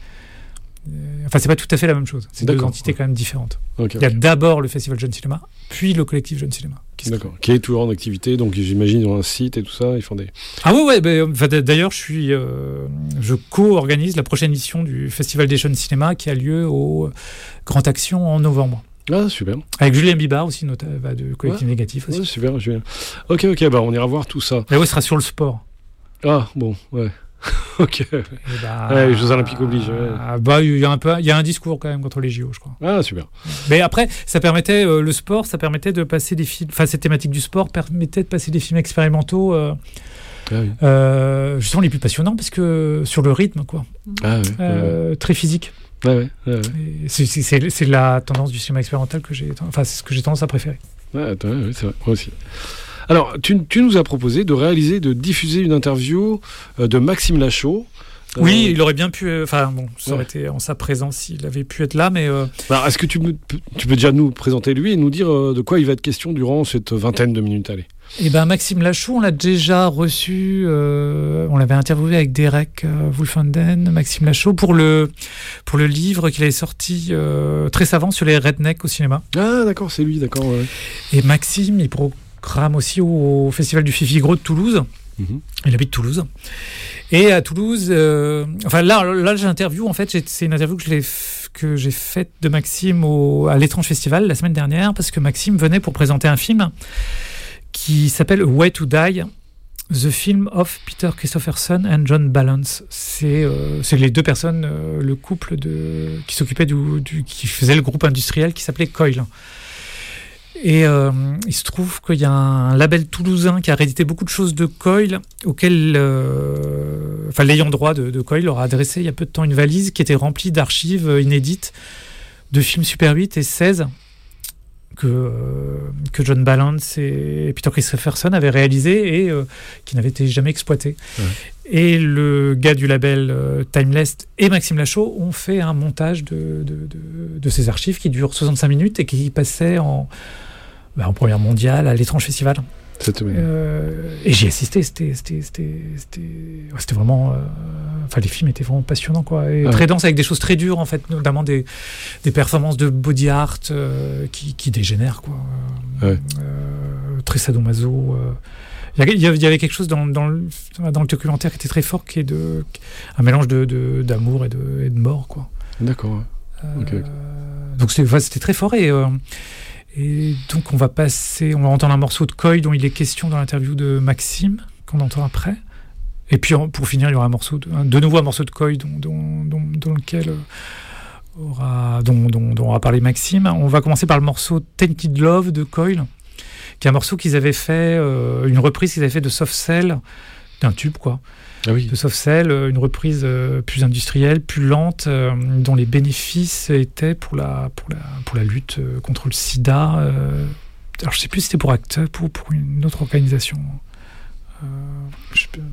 euh, enfin, c'est pas tout à fait la même chose. C'est D'accord. deux entités ouais. quand même différentes. Okay, il y a okay. d'abord le Festival Jeune Cinéma, puis le collectif Jeune Cinéma. Qui D'accord. Qui est toujours en activité, donc j'imagine ils ont un site et tout ça, ils font des... Ah ouais, ouais bah, d'ailleurs, je suis, euh, je co-organise la prochaine édition du Festival des Jeunes Cinéma qui a lieu au Grand Action en novembre. Ah, super. Avec Julien Bibard aussi, notre, bah, de Collectif ouais. Négatif aussi. Ouais, super, Julien. Ok, ok, bah on ira voir tout ça. Et ouais, ce sera sur le sport. Ah, bon, ouais. Ok. Bah, ouais, les Jeux Olympiques obligent. Ouais. Bah, il y a un peu, il y a un discours quand même contre les J O, je crois. Ah, super. Mais après, ça permettait euh, le sport, ça permettait de passer des films. Enfin, cette thématique du sport permettait de passer des films expérimentaux. Euh, ah oui. euh, justement les plus passionnants parce que sur le rythme, quoi. Ah ouais, euh, ouais. Très physique. Ouais, ouais, ouais, ouais. C'est, c'est, c'est, c'est la tendance du cinéma expérimental que j'ai. Enfin, c'est ce que j'ai tendance à préférer. Ouais, ouais, c'est vrai. Moi aussi. Alors, tu, tu nous as proposé de réaliser, de diffuser une interview euh, de Maxime Lachaud. Euh... Oui, il aurait bien pu. Enfin, bon, ça ouais. aurait été en sa présence s'il avait pu être là, mais. Euh... Alors, est-ce que tu, me, tu peux déjà nous présenter lui et nous dire euh, de quoi il va être question durant cette vingtaine de minutes? Allez. Eh ben, Maxime Lachaud, on l'a déjà reçu. Euh, on l'avait interviewé avec Derek euh, Wolfenden, Maxime Lachaud, pour le pour le livre qu'il avait sorti euh, très savant sur les rednecks au cinéma. Ah, d'accord, c'est lui, d'accord. Ouais. Et Maxime, il programme aussi au, au Festival du Fifi Gros de Toulouse. Mm-hmm. Il habite Toulouse. Et à Toulouse, euh, enfin là, là, j'interview. En fait, j'ai, c'est une interview que je l'ai f- que j'ai faite de Maxime au, à l'Étrange Festival la semaine dernière, parce que Maxime venait pour présenter un film qui s'appelle A Way to Die, The Film of Peter Christopherson and John Balance. C'est, euh, c'est les deux personnes, euh, le couple de, qui s'occupait du, du, qui faisait le groupe industriel qui s'appelait Coil. Et euh, il se trouve qu'il y a un label toulousain qui a réédité beaucoup de choses de Coil, auquel, euh, enfin, l'ayant droit de, de Coil leur a adressé il y a peu de temps une valise qui était remplie d'archives inédites de films Super huit et seize que, euh, que John Balance et Peter Christopherson avaient réalisé et euh, qui n'avaient été jamais exploités. Ouais. Et le gars du label euh, Timeless et Maxime Lachaud ont fait un montage de, de, de, de ces archives qui dure soixante-cinq minutes et qui passait en, bah, en première mondiale à l'Étrange Festival. Euh, et j'y ai assisté, c'était, c'était, c'était, c'était, ouais, c'était vraiment... Enfin, euh, les films étaient vraiment passionnants, quoi. Et ah très ouais. denses, avec des choses très dures, en fait, notamment des, des performances de body art euh, qui, qui dégénèrent, quoi. Ah ouais. Euh, très sadomaso. Il euh. y, y avait quelque chose dans, dans, le, dans le documentaire qui était très fort, qui est de, un mélange de, de, d'amour et de, et de mort, quoi. D'accord, ouais. Euh, okay, okay. Donc c'était, enfin, c'était très fort et... Euh, Et donc on va passer, on va entendre un morceau de Coy dont il est question dans l'interview de Maxime, qu'on entend après. Et puis pour finir, il y aura un morceau de, de nouveau un morceau de Coy dont, dont, dont, dans lequel aura, dont, dont, dont aura parlé Maxime. On va commencer par le morceau Tainted Love de Coil, qui est un morceau qu'ils avaient fait, euh, une reprise qu'ils avaient fait de Soft Cell, d'un tube quoi. Ah oui. De Soft Cell, une reprise euh, plus industrielle, plus lente, euh, dont les bénéfices étaient pour la, pour la, pour la lutte euh, contre le sida. Euh, alors je ne sais plus si c'était pour Acteur, pour, pour une autre organisation. Euh, je,